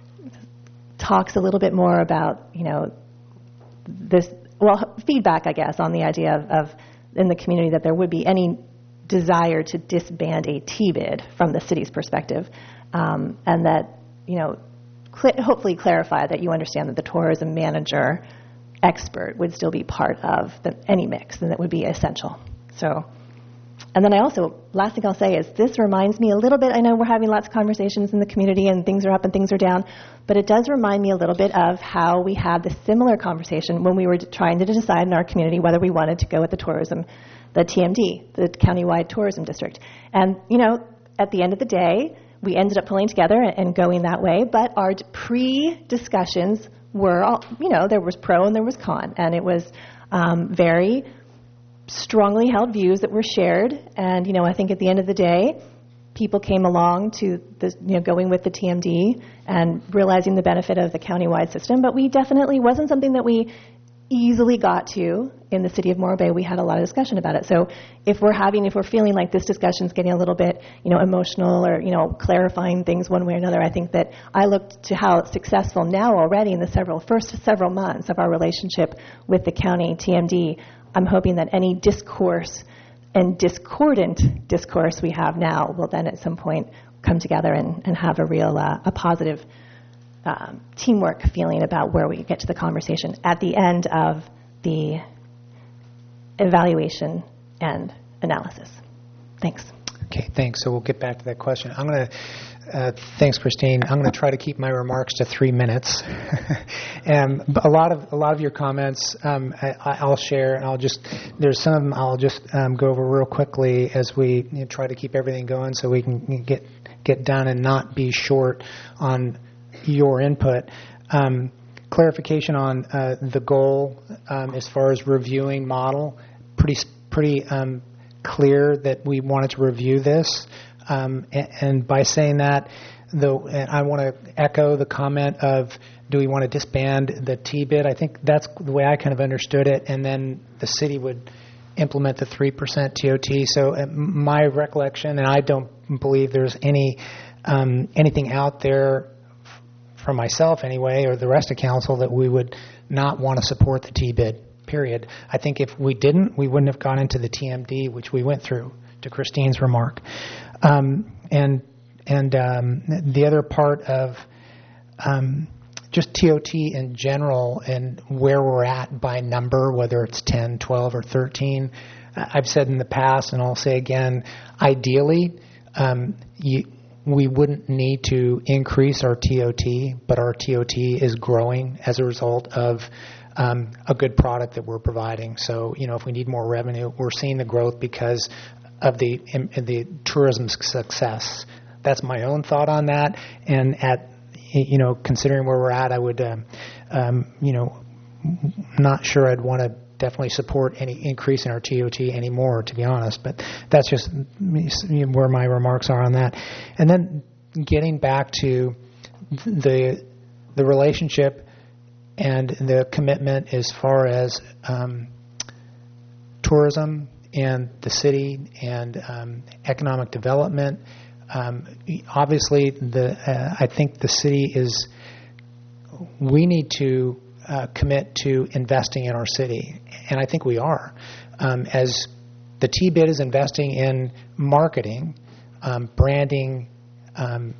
talks a little bit more about, you know, this, well, feedback, I guess, on the idea of, of in the community that there would be any desire to disband a T B I D from the city's perspective, um, and that, you know, cl- hopefully clarify that you understand that the tourism manager expert would still be part of the, any mix, and that would be essential. So, and then I also, last thing I'll say is this reminds me a little bit, I know we're having lots of conversations in the community and things are up and things are down, but it does remind me a little bit of how we had this similar conversation when we were trying to decide in our community whether we wanted to go with the tourism, the T M D, the Countywide Tourism District. And, you know, at the end of the day, we ended up pulling together and going that way, but our pre-discussions were, all, you know, there was pro and there was con, and it was um, very strongly held views that were shared. And, you know, I think at the end of the day, people came along to the, you know, going with the T M D and realizing the benefit of the countywide system. But we definitely wasn't something that we easily got to in the city of Morro Bay. We had a lot of discussion about it. So if we're having, if we're feeling like this discussion is getting a little bit, you know, emotional or, you know, clarifying things one way or another, I think that I looked to how successful now already in the several first several months of our relationship with the county T M D. I'm hoping that any discourse and discordant discourse we have now will then at some point come together and, and have a real, uh, a positive um, teamwork feeling about where we get to the conversation at the end of the evaluation and analysis. Thanks. Okay, thanks. So we'll get back to that question. I'm going to, uh, thanks, Christine. I'm going to try to keep my remarks to three minutes. and a lot of a lot of your comments um, I, I'll share, and I'll just there's some of them I'll just um, go over real quickly as we you know, try to keep everything going so we can get get done and not be short on your input. Um, clarification on uh, the goal um, as far as reviewing model. Pretty pretty. Um, clear that we wanted to review this, um, and, and by saying that, though, I want to echo the comment of, do we want to disband the T B I D? I think that's the way I kind of understood it, and then the city would implement the three percent T O T. So uh, my recollection, and I don't believe there's any um, anything out there f- for myself anyway, or the rest of council, that we would not want to support the T B I D. Period. I think if we didn't, we wouldn't have gone into the T M D, which we went through, to Christine's remark. Um, and and um, the other part of um, just T O T in general and where we're at by number, whether it's ten, twelve, or thirteen, I've said in the past, and I'll say again, ideally, um, you, we wouldn't need to increase our T O T, but our T O T is growing as a result of Um, a good product that we're providing. So, you know, if we need more revenue, we're seeing the growth because of the in, in the tourism success. That's my own thought on that. And at, you know, considering where we're at, I would, um, um, you know, not sure I'd want to definitely support any increase in our T O T anymore, to be honest. But that's just where my remarks are on that. And then getting back to the the relationship and the commitment as far as um, tourism and the city and um, economic development. Um, obviously, the uh, I think the city is. We need to uh, commit to investing in our city, and I think we are. Um, as the T B I D is investing in marketing, um, branding. Um,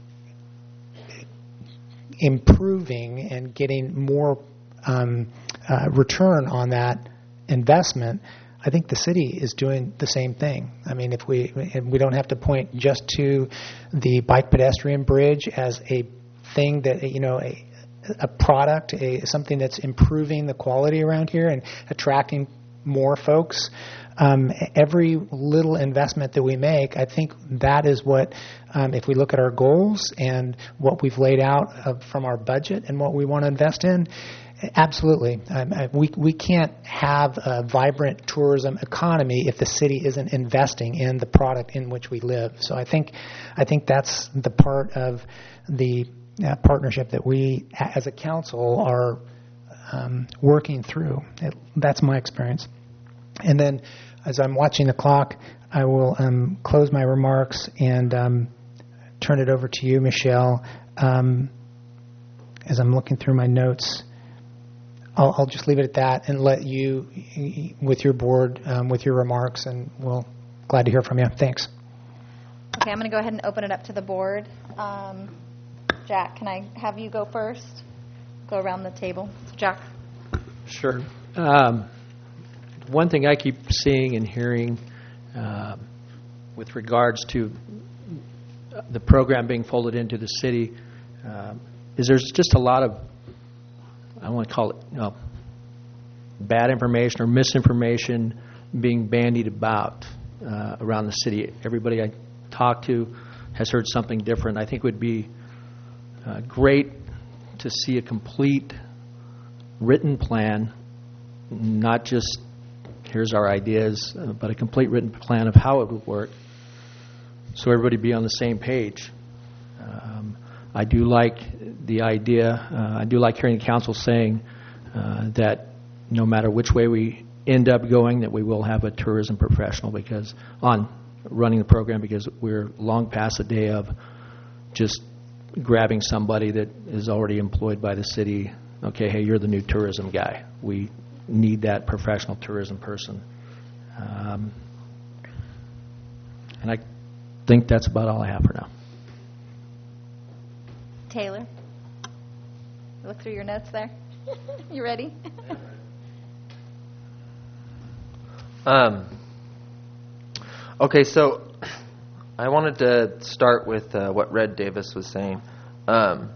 improving and getting more um, uh, return on that investment, I think the city is doing the same thing. I mean, if we and we don't have to point just to the bike pedestrian bridge as a thing that, you know, a, a product, a something that's improving the quality around here and attracting more folks. Um, every little investment that we make, I think that is what, um, if we look at our goals and what we've laid out uh, from our budget and what we want to invest in, absolutely. Um, I, we we can't have a vibrant tourism economy if the city isn't investing in the product in which we live. So I think I think that's the part of the uh, partnership that we, as a council, are um, working through. It, that's my experience. And then, as I'm watching the clock, I will um, close my remarks and um, turn it over to you, Michelle. Um, as I'm looking through my notes, I'll, I'll just leave it at that and let you, with your board, um, with your remarks, and we'll glad to hear from you. Thanks. Okay, I'm going to go ahead and open it up to the board. Um, Jack, can I have you go first? Go around the table. So Jack. Sure. Um, one thing I keep seeing and hearing uh, with regards to the program being folded into the city uh, is there's just a lot of, I want to call it, you know, bad information or misinformation being bandied about uh, around the city. Everybody I talk to has heard something different. I think it would be uh, great to see a complete written plan, not just here's our ideas, uh, but a complete written plan of how it would work, so everybody be on the same page. Um, I do like the idea, uh, I do like hearing the council saying uh, that no matter which way we end up going, that we will have a tourism professional because on running the program, because we're long past the day of just grabbing somebody that is already employed by the city. Okay, hey, you're the new tourism guy. We need that professional tourism person. Um, and I think that's about all I have for now. Taylor, look through your notes there. You ready? Um, okay, so I wanted to start with uh, what Red Davis was saying. Um,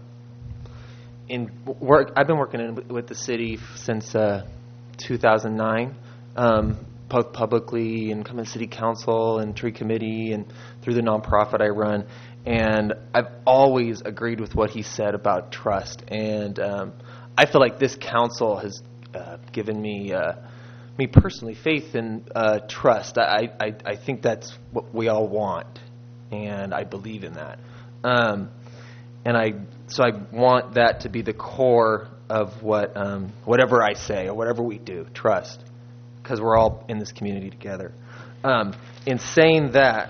in work, I've been working in, with the city since uh, two thousand nine, um, both publicly and coming to city council and tree committee and through the nonprofit I run. And I've always agreed with what he said about trust. And um, I feel like this council has uh, given me, uh, me personally, faith and uh, trust. I, I, I think that's what we all want, and I believe in that. Um, and I so I want that to be the core of what um, whatever I say or whatever we do, trust, because we're all in this community together. Um, in saying that,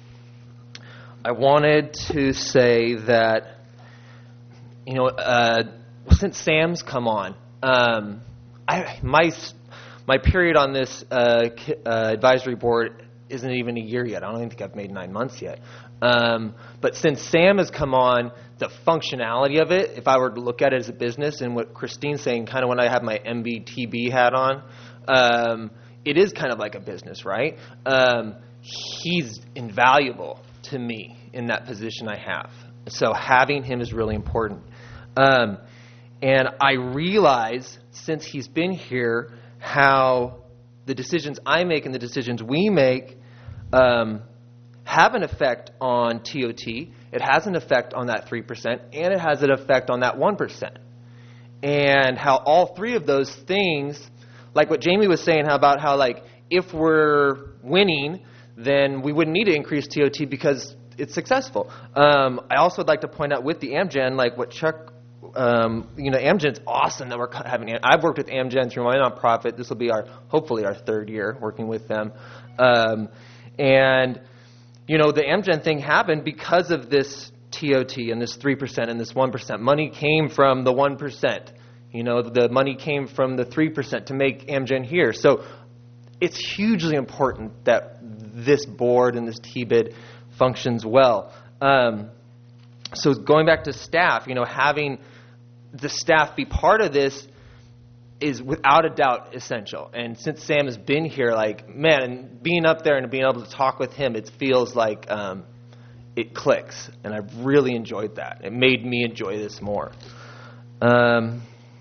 I wanted to say that, you know, uh, since Sam's come on, um, I, my my period on this uh, uh, advisory board isn't even a year yet. I don't even think I've made nine months yet. Um, but since Sam has come on, the functionality of it, if I were to look at it as a business, and what Christine's saying, kind of when I have my M B T B hat on, um, it is kind of like a business, right? Um, he's invaluable to me in that position I have. So having him is really important. Um, and I realize since he's been here how the decisions I make and the decisions we make um, have an effect on T O T. It has an effect on that three percent, and it has an effect on that one percent. And how all three of those things, like what Jamie was saying, how about how, like, if we're winning, then we wouldn't need to increase T O T because it's successful. Um, I also would like to point out with the Amgen, like what Chuck, um, you know, Amgen's awesome that we're having. I've worked with Amgen through my nonprofit. This will be our, hopefully our third year working with them. Um, and, you know, the Amgen thing happened because of this T O T and this three percent and this one percent. Money came from the one percent. You know, the money came from the three percent to make Amgen here. So it's hugely important that this board and this T B I D functions well. Um, so going back to staff, you know, having the staff be part of this is without a doubt essential. And since Sam has been here, like, man, and being up there and being able to talk with him, it feels like um, it clicks. And I've really enjoyed that. It made me enjoy this more. Um,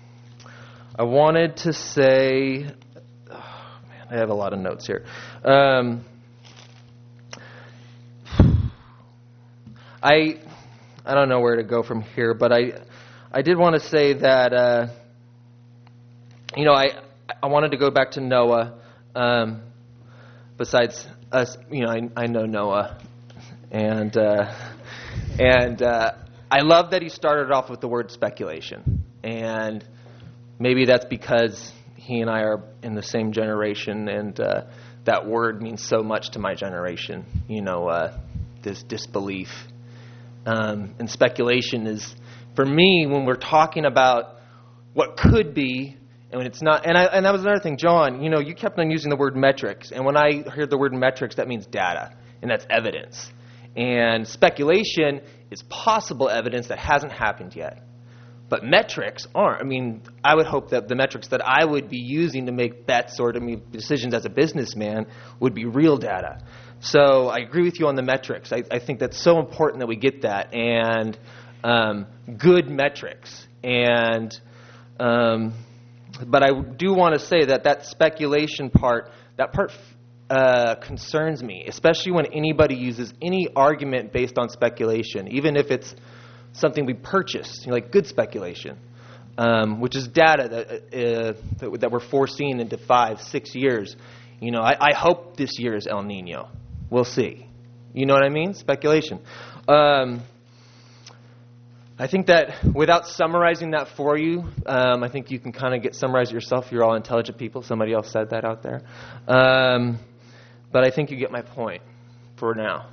I wanted to say, oh, man, I have a lot of notes here. Um, I I don't know where to go from here, but I I did want to say that uh, you know I I wanted to go back to Noah. Um, besides us, you know, I I know Noah, and uh, and uh, I love that he started off with the word speculation, and maybe that's because he and I are in the same generation, and uh, that word means so much to my generation. You know, uh, this disbelief um, and speculation is, for me, when we're talking about what could be, and when it's not. And I, and that was another thing, John. You know, you kept on using the word metrics, and when I heard the word metrics, that means data, and that's evidence. And speculation is possible evidence that hasn't happened yet. But metrics aren't. I mean, I would hope that the metrics that I would be using to make bets or to make decisions as a businessman would be real data. So I agree with you on the metrics. I, I think that's so important that we get that, and um, good metrics. And um, but I do want to say that that speculation part, that part uh, concerns me, especially when anybody uses any argument based on speculation, even if it's something we purchased, you know, like good speculation, um, which is data that, uh, that that we're foreseeing into five, six years. You know, I, I hope this year is El Nino. We'll see. You know what I mean? Speculation. Um, I think that without summarizing that for you, um, I think you can kind of get summarize it yourself. You're all intelligent people. Somebody else said that out there. Um, but I think you get my point for now.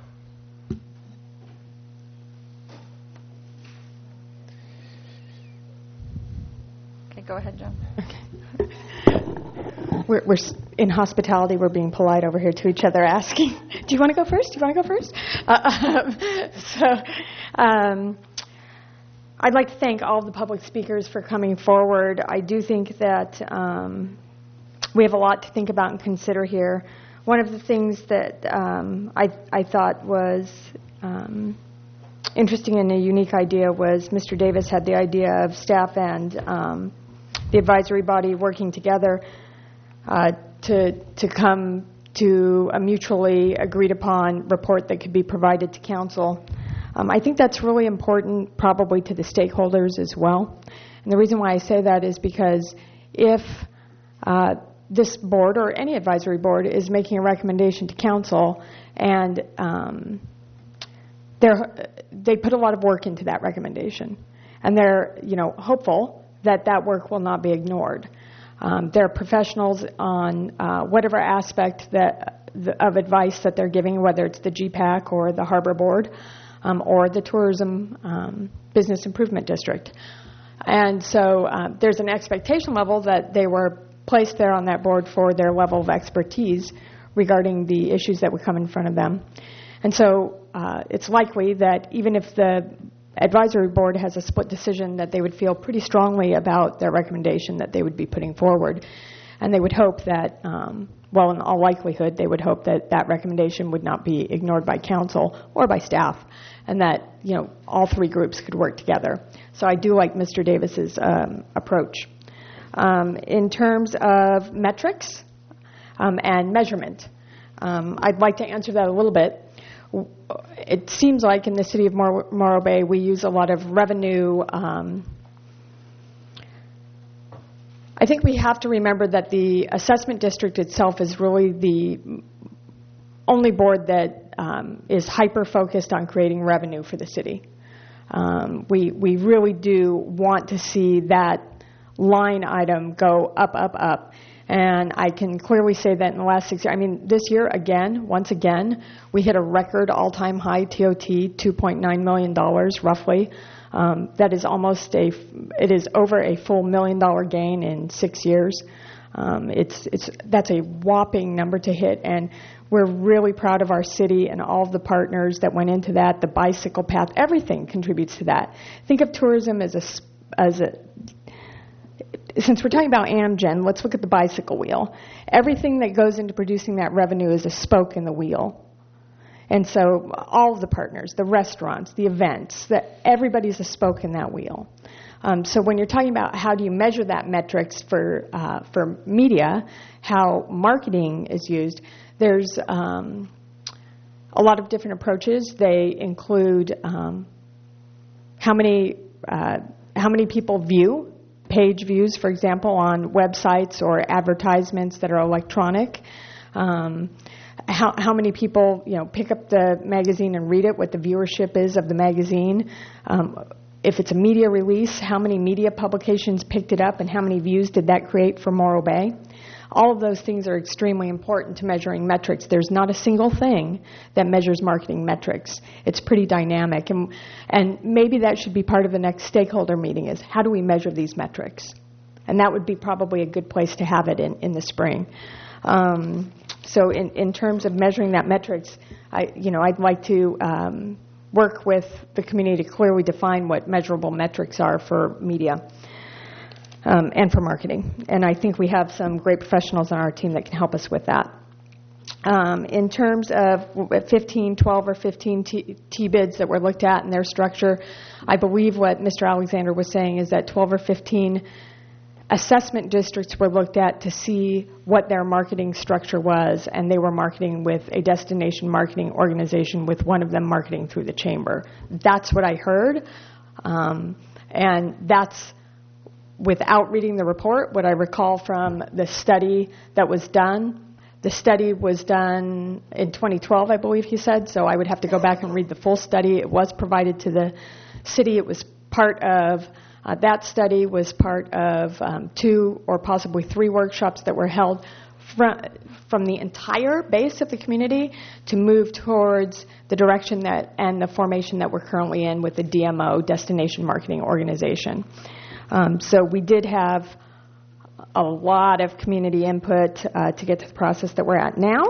Okay, go ahead, Joan. Okay. We're, we're in hospitality. We're being polite over here to each other, asking, "Do you want to go first? Do you want to go first?" Uh, um, so, um, I'd like to thank all of the public speakers for coming forward. I do think that um, we have a lot to think about and consider here. One of the things that um, I, I thought was um, interesting and a unique idea was Mister Davis had the idea of staff and um, the advisory body working together uh, to to come to a mutually agreed upon report that could be provided to council. Um, I think that's really important, probably to the stakeholders as well. And the reason why I say that is because if uh, this board or any advisory board is making a recommendation to council and um, they're, they put a lot of work into that recommendation, and they're, you know, hopeful that that work will not be ignored. Um, they're professionals on uh, whatever aspect that the, of advice that they're giving, whether it's the G PAC or the Harbor Board um, or the Tourism um, Business Improvement District. And so uh, there's an expectation level that they were placed there on that board for their level of expertise regarding the issues that would come in front of them. And so uh, it's likely that even if the advisory board has a split decision, that they would feel pretty strongly about their recommendation that they would be putting forward. And they would hope that, um, well, in all likelihood, they would hope that that recommendation would not be ignored by council or by staff, and that, you know, all three groups could work together. So I do like Mister Davis's um, approach. Um, in terms of metrics um, and measurement, um, I'd like to answer that a little bit. It seems like in the city of Mor- Morro Bay, we use a lot of revenue. Um, I think we have to remember that the assessment district itself is really the only board that um, is hyper-focused on creating revenue for the city. Um, we, we really do want to see that line item go up, up, up. And I can clearly say that in the last six years, I mean, this year, again, once again, we hit a record all-time high T O T, two point nine million dollars roughly. Um, that is almost a, it is over a full million dollar gain in six years. Um, it's, it's, that's a whopping number to hit, and we're really proud of our city and all of the partners that went into that, the bicycle path, everything contributes to that. Think of tourism as a, as a, since we're talking about Amgen, let's look at the bicycle wheel. Everything that goes into producing that revenue is a spoke in the wheel. And so all of the partners, the restaurants, the events, that everybody's a spoke in that wheel. Um, so when you're talking about how do you measure that metrics for uh, for media, how marketing is used, there's um, a lot of different approaches. They include um, how many uh, how many people view page views, for example, on websites or advertisements that are electronic. Um, how, how many people, you know, pick up the magazine and read it, what the viewership is of the magazine. Um, if it's a media release, how many media publications picked it up and how many views did that create for Morro Bay? All of those things are extremely important to measuring metrics. There's not a single thing that measures marketing metrics. It's pretty dynamic. And, and maybe that should be part of the next stakeholder meeting is how do we measure these metrics? And that would be probably a good place to have it in, in the spring. Um, so in, in terms of measuring that metrics, I, you know, I'd like to um, work with the community to clearly define what measurable metrics are for media. Um, and for marketing. And I think we have some great professionals on our team that can help us with that. Um, in terms of fifteen, twelve, or fifteen T- T-bids that were looked at and their structure, I believe what Mister Alexander was saying is that twelve or fifteen assessment districts were looked at to see what their marketing structure was, and they were marketing with a destination marketing organization with one of them marketing through the chamber. That's what I heard, um, and that's without reading the report, what I recall from the study that was done. The study was done in twenty twelve, I believe he said, so I would have to go back and read the full study. It was provided to the city. It was part of, uh, that study was part of um, two or possibly three workshops that were held from, from the entire base of the community to move towards the direction that and the formation that we're currently in with the D M O, Destination Marketing Organization. Um, so we did have a lot of community input uh, to get to the process that we're at now.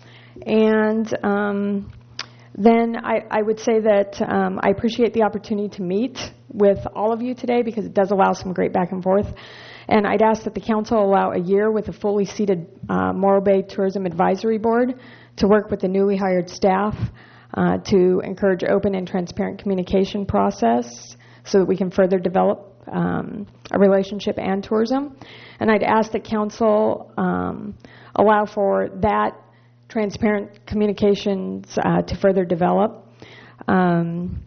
And um, then I, I would say that um, I appreciate the opportunity to meet with all of you today because it does allow some great back and forth. And I'd ask that the council allow a year with a fully seated uh, Morro Bay Tourism Advisory Board to work with the newly hired staff uh, to encourage open and transparent communication process so that we can further develop Um, a relationship and tourism. And I'd ask that council um, allow for that transparent communications uh, to further develop. Um,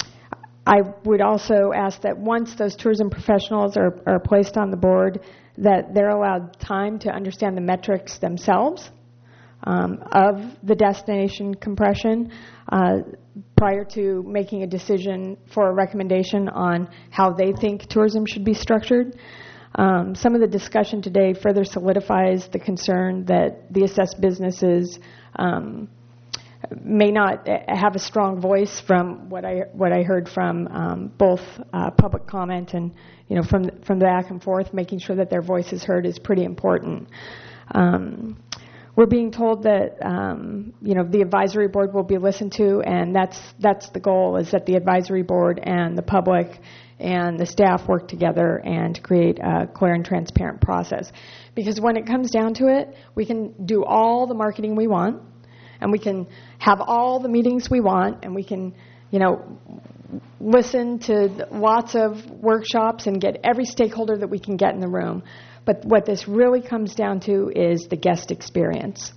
I would also ask that once those tourism professionals are, are placed on the board, that they're allowed time to understand the metrics themselves um, of the destination compression uh, prior to making a decision for a recommendation on how they think tourism should be structured. Um, some of the discussion today further solidifies the concern that the assessed businesses um, may not have a strong voice from what I what I heard from um, both uh, public comment and you know from from the back and forth. Making sure that their voice is heard is pretty important. Um, We're being told that um, you know the advisory board will be listened to, and that's that's the goal: is that the advisory board and the public and the staff work together and create a clear and transparent process. Because when it comes down to it, we can do all the marketing we want, and we can have all the meetings we want, and we can you know listen to lots of workshops and get every stakeholder that we can get in the room. But what this really comes down to is the guest experience.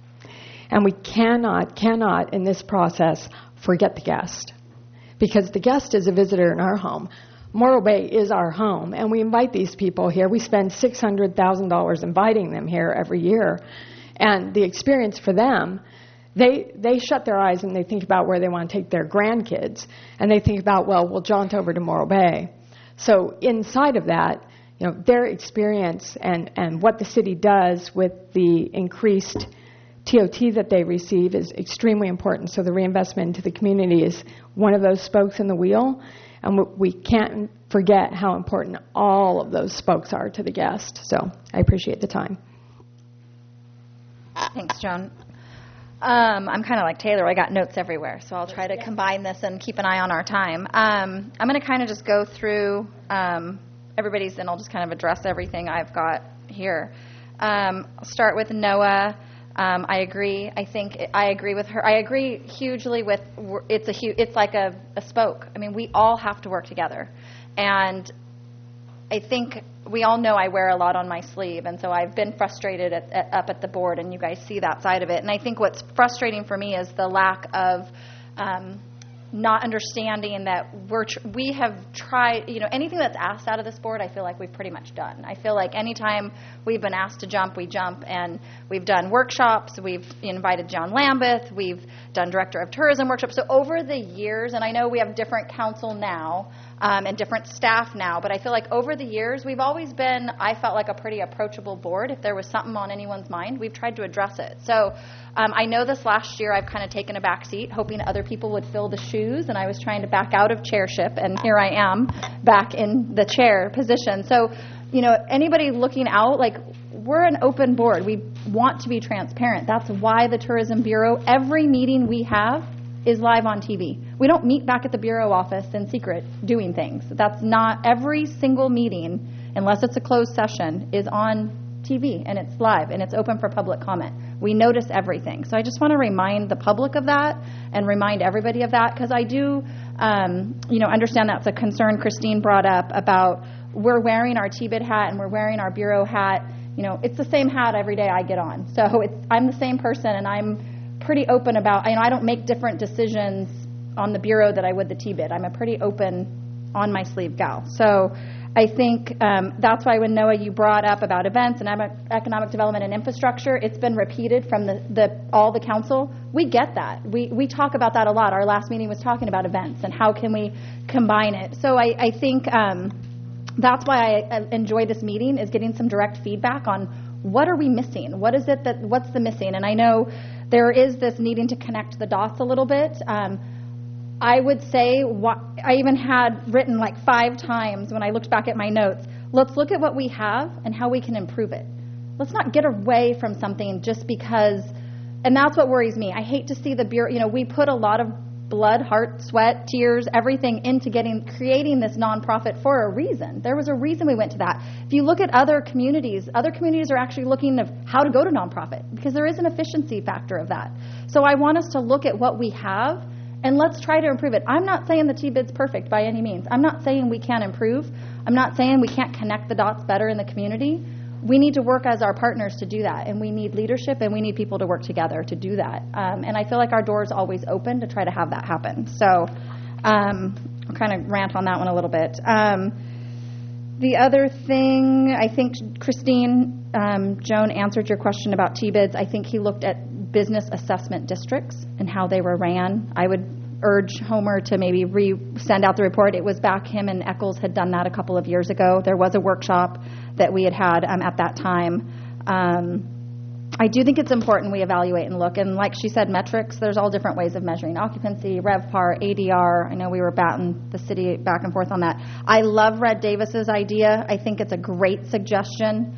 And we cannot, cannot in this process forget the guest. Because the guest is a visitor in our home. Morro Bay is our home, and we invite these people here. We spend six hundred thousand dollars inviting them here every year. And the experience for them, they they shut their eyes and they think about where they want to take their grandkids. And they think about, well, we'll jaunt over to Morro Bay. So inside of that, you know, their experience and, and what the city does with the increased T O T that they receive is extremely important. So the reinvestment into the community is one of those spokes in the wheel. And we can't forget how important all of those spokes are to the guest. So I appreciate the time. Thanks, Joan. Um, I'm kind of like Taylor. I got notes everywhere, so I'll try to combine this and keep an eye on our time. Um, I'm going to kind of just go through um, everybody's, and I'll just kind of address everything I've got here. Um, I'll start with Noah. Um, I agree. I think I agree with her. I agree hugely with it's a hu- it's like a, a spoke. I mean, we all have to work together, and I think we all know I wear a lot on my sleeve, and so I've been frustrated at, at, up at the board, and you guys see that side of it. And I think what's frustrating for me is the lack of um, not understanding that we're tr- we have tried, you know, anything that's asked out of this board, I feel like we've pretty much done. I feel like anytime we've been asked to jump, we jump, and we've done workshops, we've invited John Lambeth, we've done Director of Tourism workshops. So over the years, and I know we have different council now, um, and different staff now. But I feel like over the years, we've always been, I felt like a pretty approachable board. If there was something on anyone's mind, we've tried to address it. So um, I know this last year I've kind of taken a back seat, hoping other people would fill the shoes, and I was trying to back out of chairship, and here I am back in the chair position. So, you know, anybody looking out, like, we're an open board. We want to be transparent. That's why the Tourism Bureau, every meeting we have is live on T V. We don't meet back at the Bureau office in secret doing things. That's not, every single meeting, unless it's a closed session, is on T V, and it's live, and it's open for public comment. We notice everything. So I just want to remind the public of that and remind everybody of that, because I do, um, you know, understand that's a concern Christine brought up about we're wearing our T B I D hat and we're wearing our Bureau hat. You know, it's the same hat every day I get on. So it's, I'm the same person, and I'm pretty open about, you know, I don't make different decisions on the Bureau that I would the T B I D. I'm a pretty open, on my sleeve gal. So I think um, that's why when, Noah, you brought up about events and economic development and infrastructure, it's been repeated from the, the all the council. We get that. We we talk about that a lot. Our last meeting was talking about events and how can we combine it. So I, I think um, that's why I enjoy this meeting, is getting some direct feedback on what are we missing? What is it that, what's the missing? And I know there is this needing to connect the dots a little bit. Um, I would say, what, I even had written like five times when I looked back at my notes, let's look at what we have and how we can improve it. Let's not get away from something just because, and that's what worries me. I hate to see the Bureau, you know, we put a lot of blood, heart, sweat, tears, everything into getting, creating this nonprofit for a reason. There was a reason we went to that. If you look at other communities, other communities are actually looking at how to go to nonprofit, because there is an efficiency factor of that. So I want us to look at what we have and let's try to improve it. I'm not saying the T B I D's perfect by any means. I'm not saying we can't improve. I'm not saying we can't connect the dots better in the community. We need to work as our partners to do that, and we need leadership, and we need people to work together to do that. Um, and I feel like our door is always open to try to have that happen. So um, I'll kind of rant on that one a little bit. Um, the other thing, I think, Christine, um, Joan answered your question about T B I Ds. I think he looked at business assessment districts and how they were ran. I would urge Homer to maybe re-send out the report. It was back, him and Eccles had done that a couple of years ago. There was a workshop that we had had um, at that time. Um, I do think it's important we evaluate and look. And like she said, metrics, there's all different ways of measuring occupancy, RevPAR, A D R. I know we were batting the city back and forth on that. I love Red Davis's idea. I think it's a great suggestion.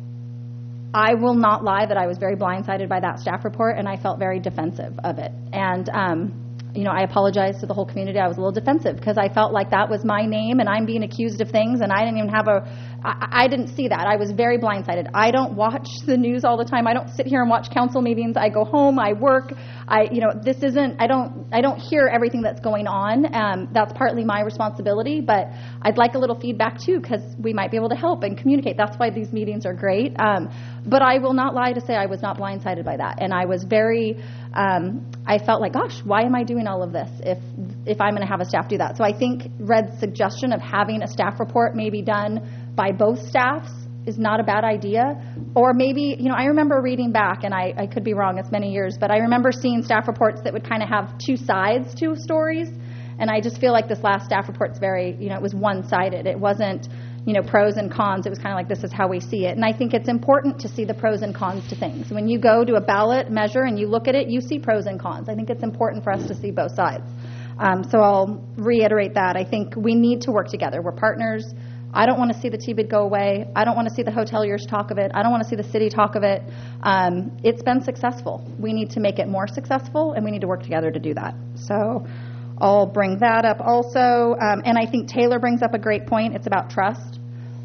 I will not lie that I was very blindsided by that staff report, and I felt very defensive of it. And um, you know, I apologize to the whole community. I was a little defensive because I felt like that was my name and I'm being accused of things, and I didn't even have a, I, I didn't see that. I was very blindsided. I don't watch the news all the time. I don't sit here and watch council meetings. I go home, I work. I, you know, this isn't, I don't, I don't hear everything that's going on. Um, that's partly my responsibility, but I'd like a little feedback too, because we might be able to help and communicate. That's why these meetings are great. Um, but I will not lie to say I was not blindsided by that. And I was very, um, I felt like, gosh, why am I doing all of this if if I'm going to have a staff do that? So I think Red's suggestion of having a staff report maybe done by both staffs is not a bad idea. Or maybe, you know, I remember reading back, and I, I could be wrong, it's many years, but I remember seeing staff reports that would kind of have two sides to stories. And I just feel like this last staff report's very, you know, it was one-sided. It wasn't, you know, pros and cons. It was kind of like, this is how we see it. And I think it's important to see the pros and cons to things. When you go to a ballot measure and you look at it, you see pros and cons. I think it's important for us to see both sides. Um, so I'll reiterate that. I think we need to work together. We're partners. I don't want to see the T B I D go away. I don't want to see the hoteliers talk of it. I don't want to see the city talk of it. Um, it's been successful. We need to make it more successful, and we need to work together to do that. So I'll bring that up also. Um, and I think Taylor brings up a great point. It's about trust.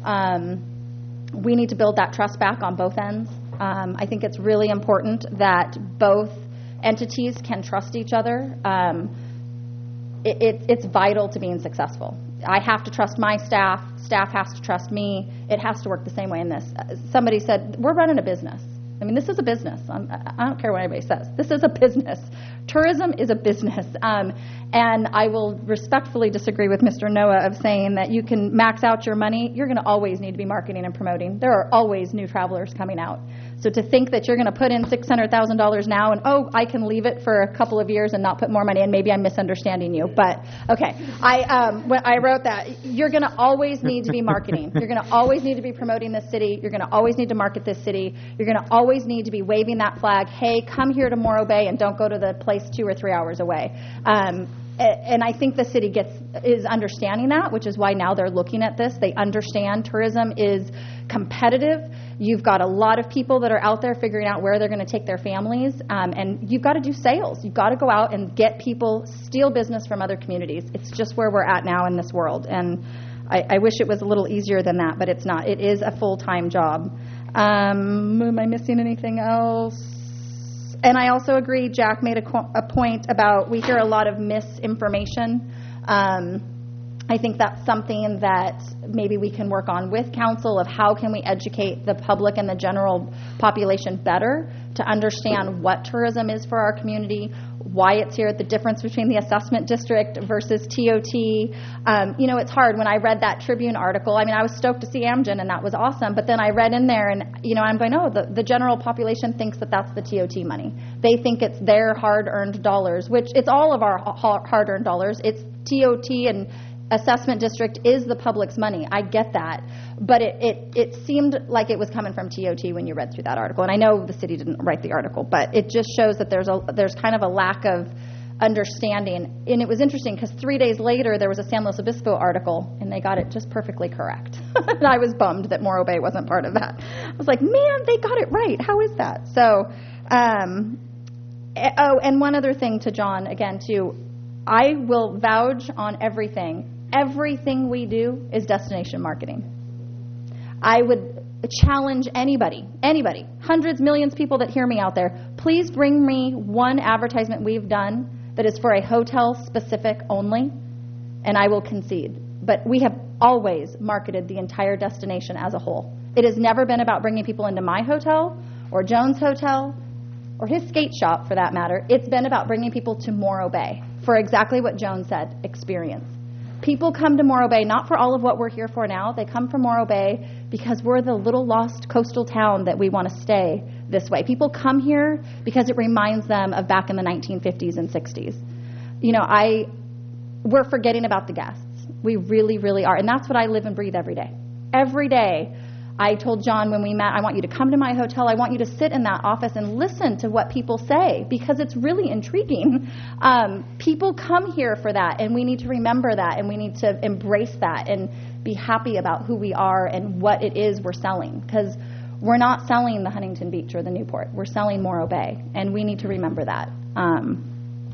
Um, we need to build that trust back on both ends. Um, I think it's really important that both entities can trust each other. Um, it, it, it's vital to being successful. I have to trust my staff. Staff has to trust me. It has to work the same way in this. Uh, somebody said, we're running a business. I mean, this is a business. I'm, I don't care what anybody says. This is a business. Tourism is a business. Um, and I will respectfully disagree with Mister Noah of saying that you can max out your money. You're going to always need to be marketing and promoting. There are always new travelers coming out. So to think that you're going to put in six hundred thousand dollars now and, oh, I can leave it for a couple of years and not put more money in, maybe I'm misunderstanding you. But, okay, I um, when I wrote that, you're going to always need to be marketing. You're going to always need to be promoting this city. You're going to always need to market this city. You're going to always need to be waving that flag, hey, come here to Morro Bay and don't go to the place two or three hours away. Um, and I think the city gets is understanding that, which is why now they're looking at this. They understand tourism is competitive. You've got a lot of people that are out there figuring out where they're going to take their families, um, and you've got to do sales. You've got to go out and get people, steal business from other communities. It's just where we're at now in this world, and I, I wish it was a little easier than that, but it's not. It is a full-time job. Um, am I missing anything else? And I also agree, Jack made a, co- a point about we hear a lot of misinformation. Um, I think that's something that maybe we can work on with council of how can we educate the public and the general population better to understand what tourism is for our community, why it's here, the difference between the assessment district versus T O T. Um, you know, it's hard. When I read that Tribune article, I mean, I was stoked to see Amgen, and that was awesome. But then I read in there, and, you know, I'm going, oh, the, the general population thinks that that's the T O T money. They think it's their hard-earned dollars, which it's all of our hard-earned dollars. It's T O T and assessment district is the public's money. I get that. But it, it, it seemed like it was coming from T O T when you read through that article. And I know the city didn't write the article, but it just shows that there's a there's kind of a lack of understanding. And it was interesting because three days later there was a San Luis Obispo article, and they got it just perfectly correct. And I was bummed that Morro Bay wasn't part of that. I was like, man, they got it right. How is that? So, um, oh, and one other thing to John, again, too. I will vouch on everything. Everything we do is destination marketing. I would challenge anybody, anybody, hundreds, millions of people that hear me out there, please bring me one advertisement we've done that is for a hotel specific only, and I will concede. But we have always marketed the entire destination as a whole. It has never been about bringing people into my hotel or Jones Hotel or his skate shop for that matter. It's been about bringing people to Morro Bay for exactly what Joan said, experience. People come to Morro Bay not for all of what we're here for now. They come from Morro Bay because we're the little lost coastal town that we want to stay this way. People come here because it reminds them of back in the nineteen fifties and sixties. You know, I we're forgetting about the guests. We really, really are. And that's what I live and breathe every day. Every day, I told John when we met, I want you to come to my hotel. I want you to sit in that office and listen to what people say because it's really intriguing. Um, people come here for that, and we need to remember that, and we need to embrace that and be happy about who we are and what it is we're selling, because we're not selling the Huntington Beach or the Newport. We're selling Morro Bay, and we need to remember that. Um,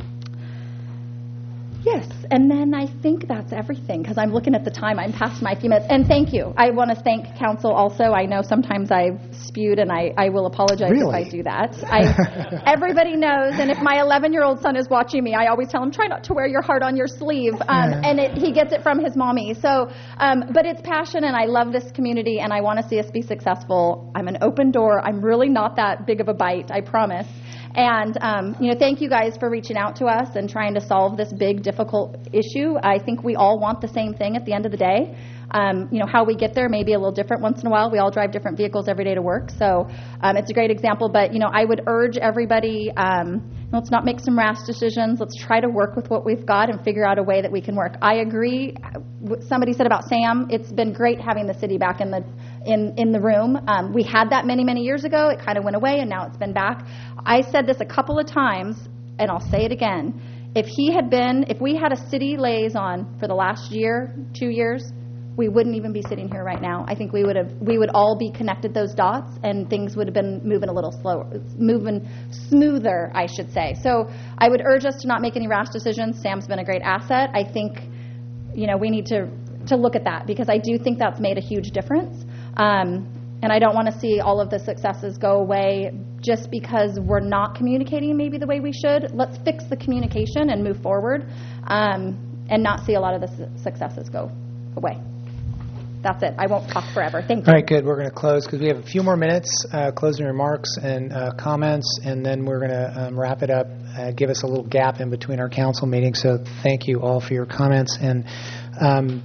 Yes, and then I think that's everything, because I'm looking at the time. I'm past my few minutes. And thank you. I want to thank council also. I know sometimes I've spewed, and I, I will apologize really? if I do that. I, everybody knows, and if my eleven-year-old son is watching me, I always tell him, try not to wear your heart on your sleeve. Um, yeah. And it, he gets it from his mommy. So, um, but it's passion, and I love this community, and I want to see us be successful. I'm an open door. I'm really not that big of a bite, I promise. And, um, you know, thank you guys for reaching out to us and trying to solve this big, difficult issue. I think we all want the same thing at the end of the day. Um, you know, how we get there may be a little different once in a while. We all drive different vehicles every day to work. So um, it's a great example. But, you know, I would urge everybody, um, let's not make some rash decisions. Let's try to work with what we've got and figure out a way that we can work. I agree. Somebody said about Sam, it's been great having the city back in the in, in the room. Um, we had that many, many years ago. It kind of went away, and now it's been back. I said this a couple of times, and I'll say it again. If he had been, if we had a city liaison for the last year, two years, we wouldn't even be sitting here right now. I think we would have, we would all be connected those dots, and things would have been moving a little slower, moving smoother, I should say. So I would urge us to not make any rash decisions. Sam's been a great asset. I think, you know, we need to to look at that, because I do think that's made a huge difference. Um, and I don't want to see all of the successes go away just because we're not communicating maybe the way we should. Let's fix the communication and move forward, um, and not see a lot of the su- successes go away. That's it. I won't talk forever. Thank you. All right, good. We're going to close because we have a few more minutes, uh, closing remarks and uh, comments, and then we're going to um, wrap it up, uh, give us a little gap in between our council meetings. So thank you all for your comments. And um,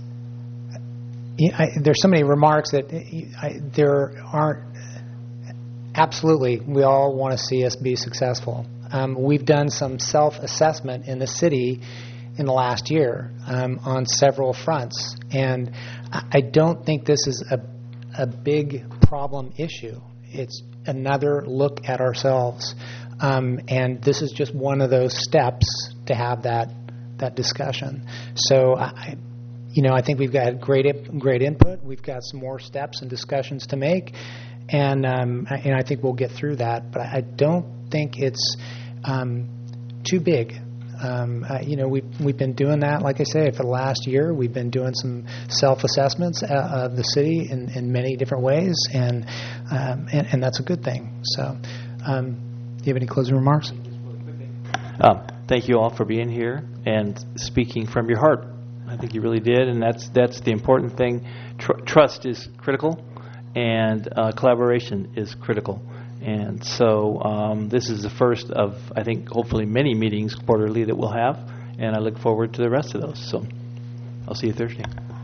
I, there's so many remarks that I, there aren't, absolutely, we all want to see us be successful. Um, we've done some self-assessment in the city in the last year um, on several fronts, and I don't think this is a, a big problem issue. It's another look at ourselves, um, and this is just one of those steps to have that that discussion. So, I, you know, I think we've got great great input. We've got some more steps and discussions to make, and um, and I think we'll get through that. But I don't think it's um, too big. Um, uh, you know, we've we've been doing that, like I say, for the last year. We've been doing some self-assessments uh, of the city in, in many different ways, and, um, and and that's a good thing. So, um, do you have any closing remarks? Um, thank you all for being here and speaking from your heart. I think you really did, and that's that's the important thing. Tr- trust is critical, and uh, collaboration is critical. And so um, this is the first of, I think, hopefully many meetings quarterly that we'll have, and I look forward to the rest of those. So I'll see you Thursday.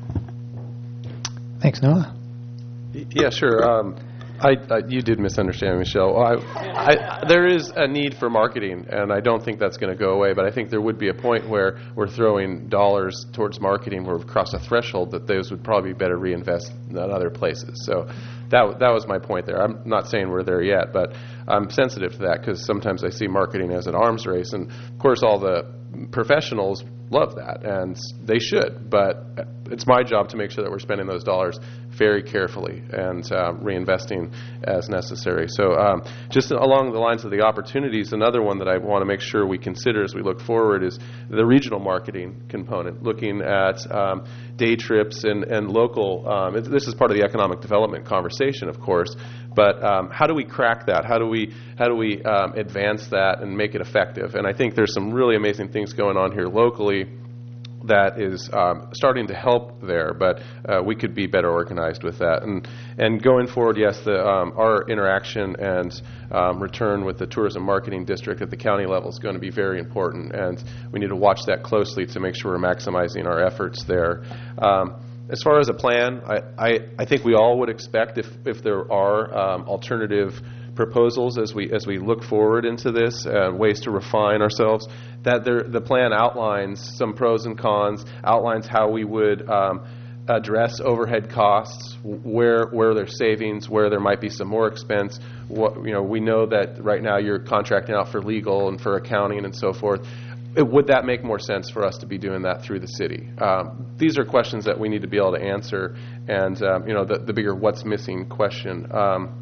Thanks, Noah. Yeah, sure. Um, I, I, you did misunderstand, Michelle. I, I, there is a need for marketing, and I don't think that's going to go away, but I think there would be a point where we're throwing dollars towards marketing where we've crossed a threshold that those would probably be better reinvest in other places. So that that was my point there. I'm not saying we're there yet, but I'm sensitive to that because sometimes I see marketing as an arms race, and of course all the professionals love that, and they should, but it's my job to make sure that we're spending those dollars very carefully and uh, reinvesting as necessary. So um, just along the lines of the opportunities, another one that I want to make sure we consider as we look forward is the regional marketing component, looking at um, day trips and, and local. Um, it, this is part of the economic development conversation, of course, but um, how do we crack that? How do we how do we um, advance that and make it effective? And I think there's some really amazing things going on here locally that is um, starting to help there, but uh, we could be better organized with that. And and going forward, yes, the um, our interaction and um, return with the tourism marketing district at the county level is going to be very important, and we need to watch that closely to make sure we're maximizing our efforts there. Um, as far as a plan, I, I, I think we all would expect if, if there are um, alternative proposals as we as we look forward into this, uh, ways to refine ourselves, that there, the plan outlines some pros and cons, outlines how we would um, address overhead costs, where where there's savings, where there might be some more expense. What, you know, we know that right now you're contracting out for legal and for accounting and so forth. It, would that make more sense for us to be doing that through the city? Um, these are questions that we need to be able to answer, and um, you know, the, the bigger what's missing question. Um,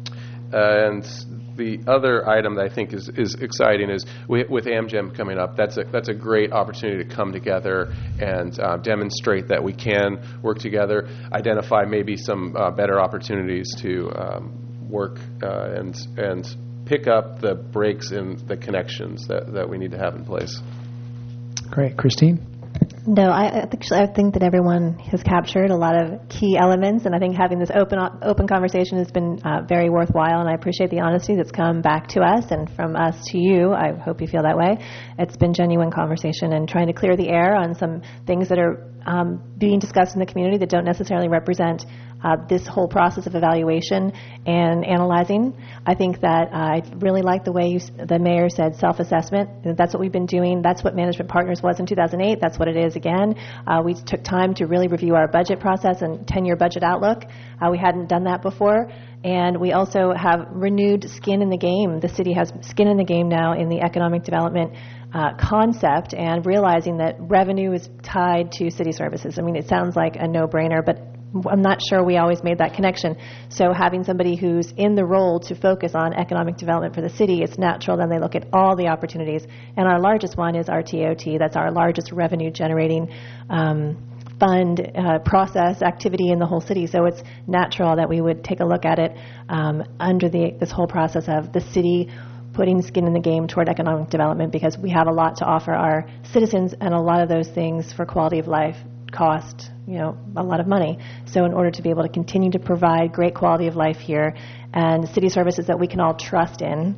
And the other item that I think is, is exciting is with, with AmGem coming up, that's a, that's a great opportunity to come together and uh, demonstrate that we can work together, identify maybe some uh, better opportunities to um, work uh, and and pick up the breaks in the connections that, that we need to have in place. Great. Christine? No, I, I think I think that everyone has captured a lot of key elements, and I think having this open open conversation has been uh, very worthwhile. And I appreciate the honesty that's come back to us and from us to you. I hope you feel that way. It's been genuine conversation and trying to clear the air on some things that are um, being discussed in the community that don't necessarily represent Uh, this whole process of evaluation and analyzing. I think that uh, I really like the way you, the mayor said self-assessment. That's what we've been doing. That's what Management Partners was in two thousand eight. That's what it is again. Uh, we took time to really review our budget process and ten-year budget outlook. Uh, we hadn't done that before. And we also have renewed skin in the game. The city has skin in the game now in the economic development uh, concept, and realizing that revenue is tied to city services. I mean, it sounds like a no-brainer, but I'm not sure we always made that connection. So having somebody who's in the role to focus on economic development for the city, it's natural then they look at all the opportunities. And our largest one is our T O T. That's our largest revenue generating um, fund, uh, process, activity in the whole city. So it's natural that we would take a look at it um, under the this whole process of the city putting skin in the game toward economic development, because we have a lot to offer our citizens, and a lot of those things for quality of life cost, you know, a lot of money. So in order to be able to continue to provide great quality of life here and city services that we can all trust in,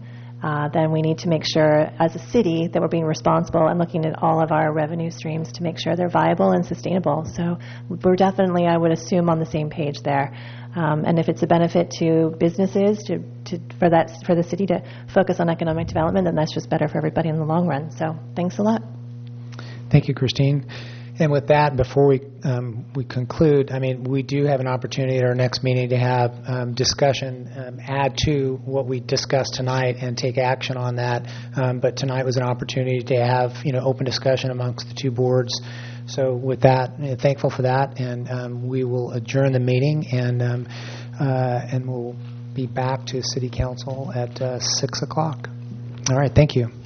uh, then we need to make sure as a city that we're being responsible and looking at all of our revenue streams to make sure they're viable and sustainable. So we're definitely, I would assume, on the same page there. Um, and if it's a benefit to businesses to, to for that for the city to focus on economic development, then that's just better for everybody in the long run. So thanks a lot. Thank you, Christine. And with that, before we um, we conclude, I mean, we do have an opportunity at our next meeting to have um, discussion, um, add to what we discussed tonight, and take action on that. Um, but tonight was an opportunity to have, you know, open discussion amongst the two boards. So with that, you know, thankful for that, and um, we will adjourn the meeting, and um, uh, and we'll be back to City Council at uh, six o'clock. All right, thank you.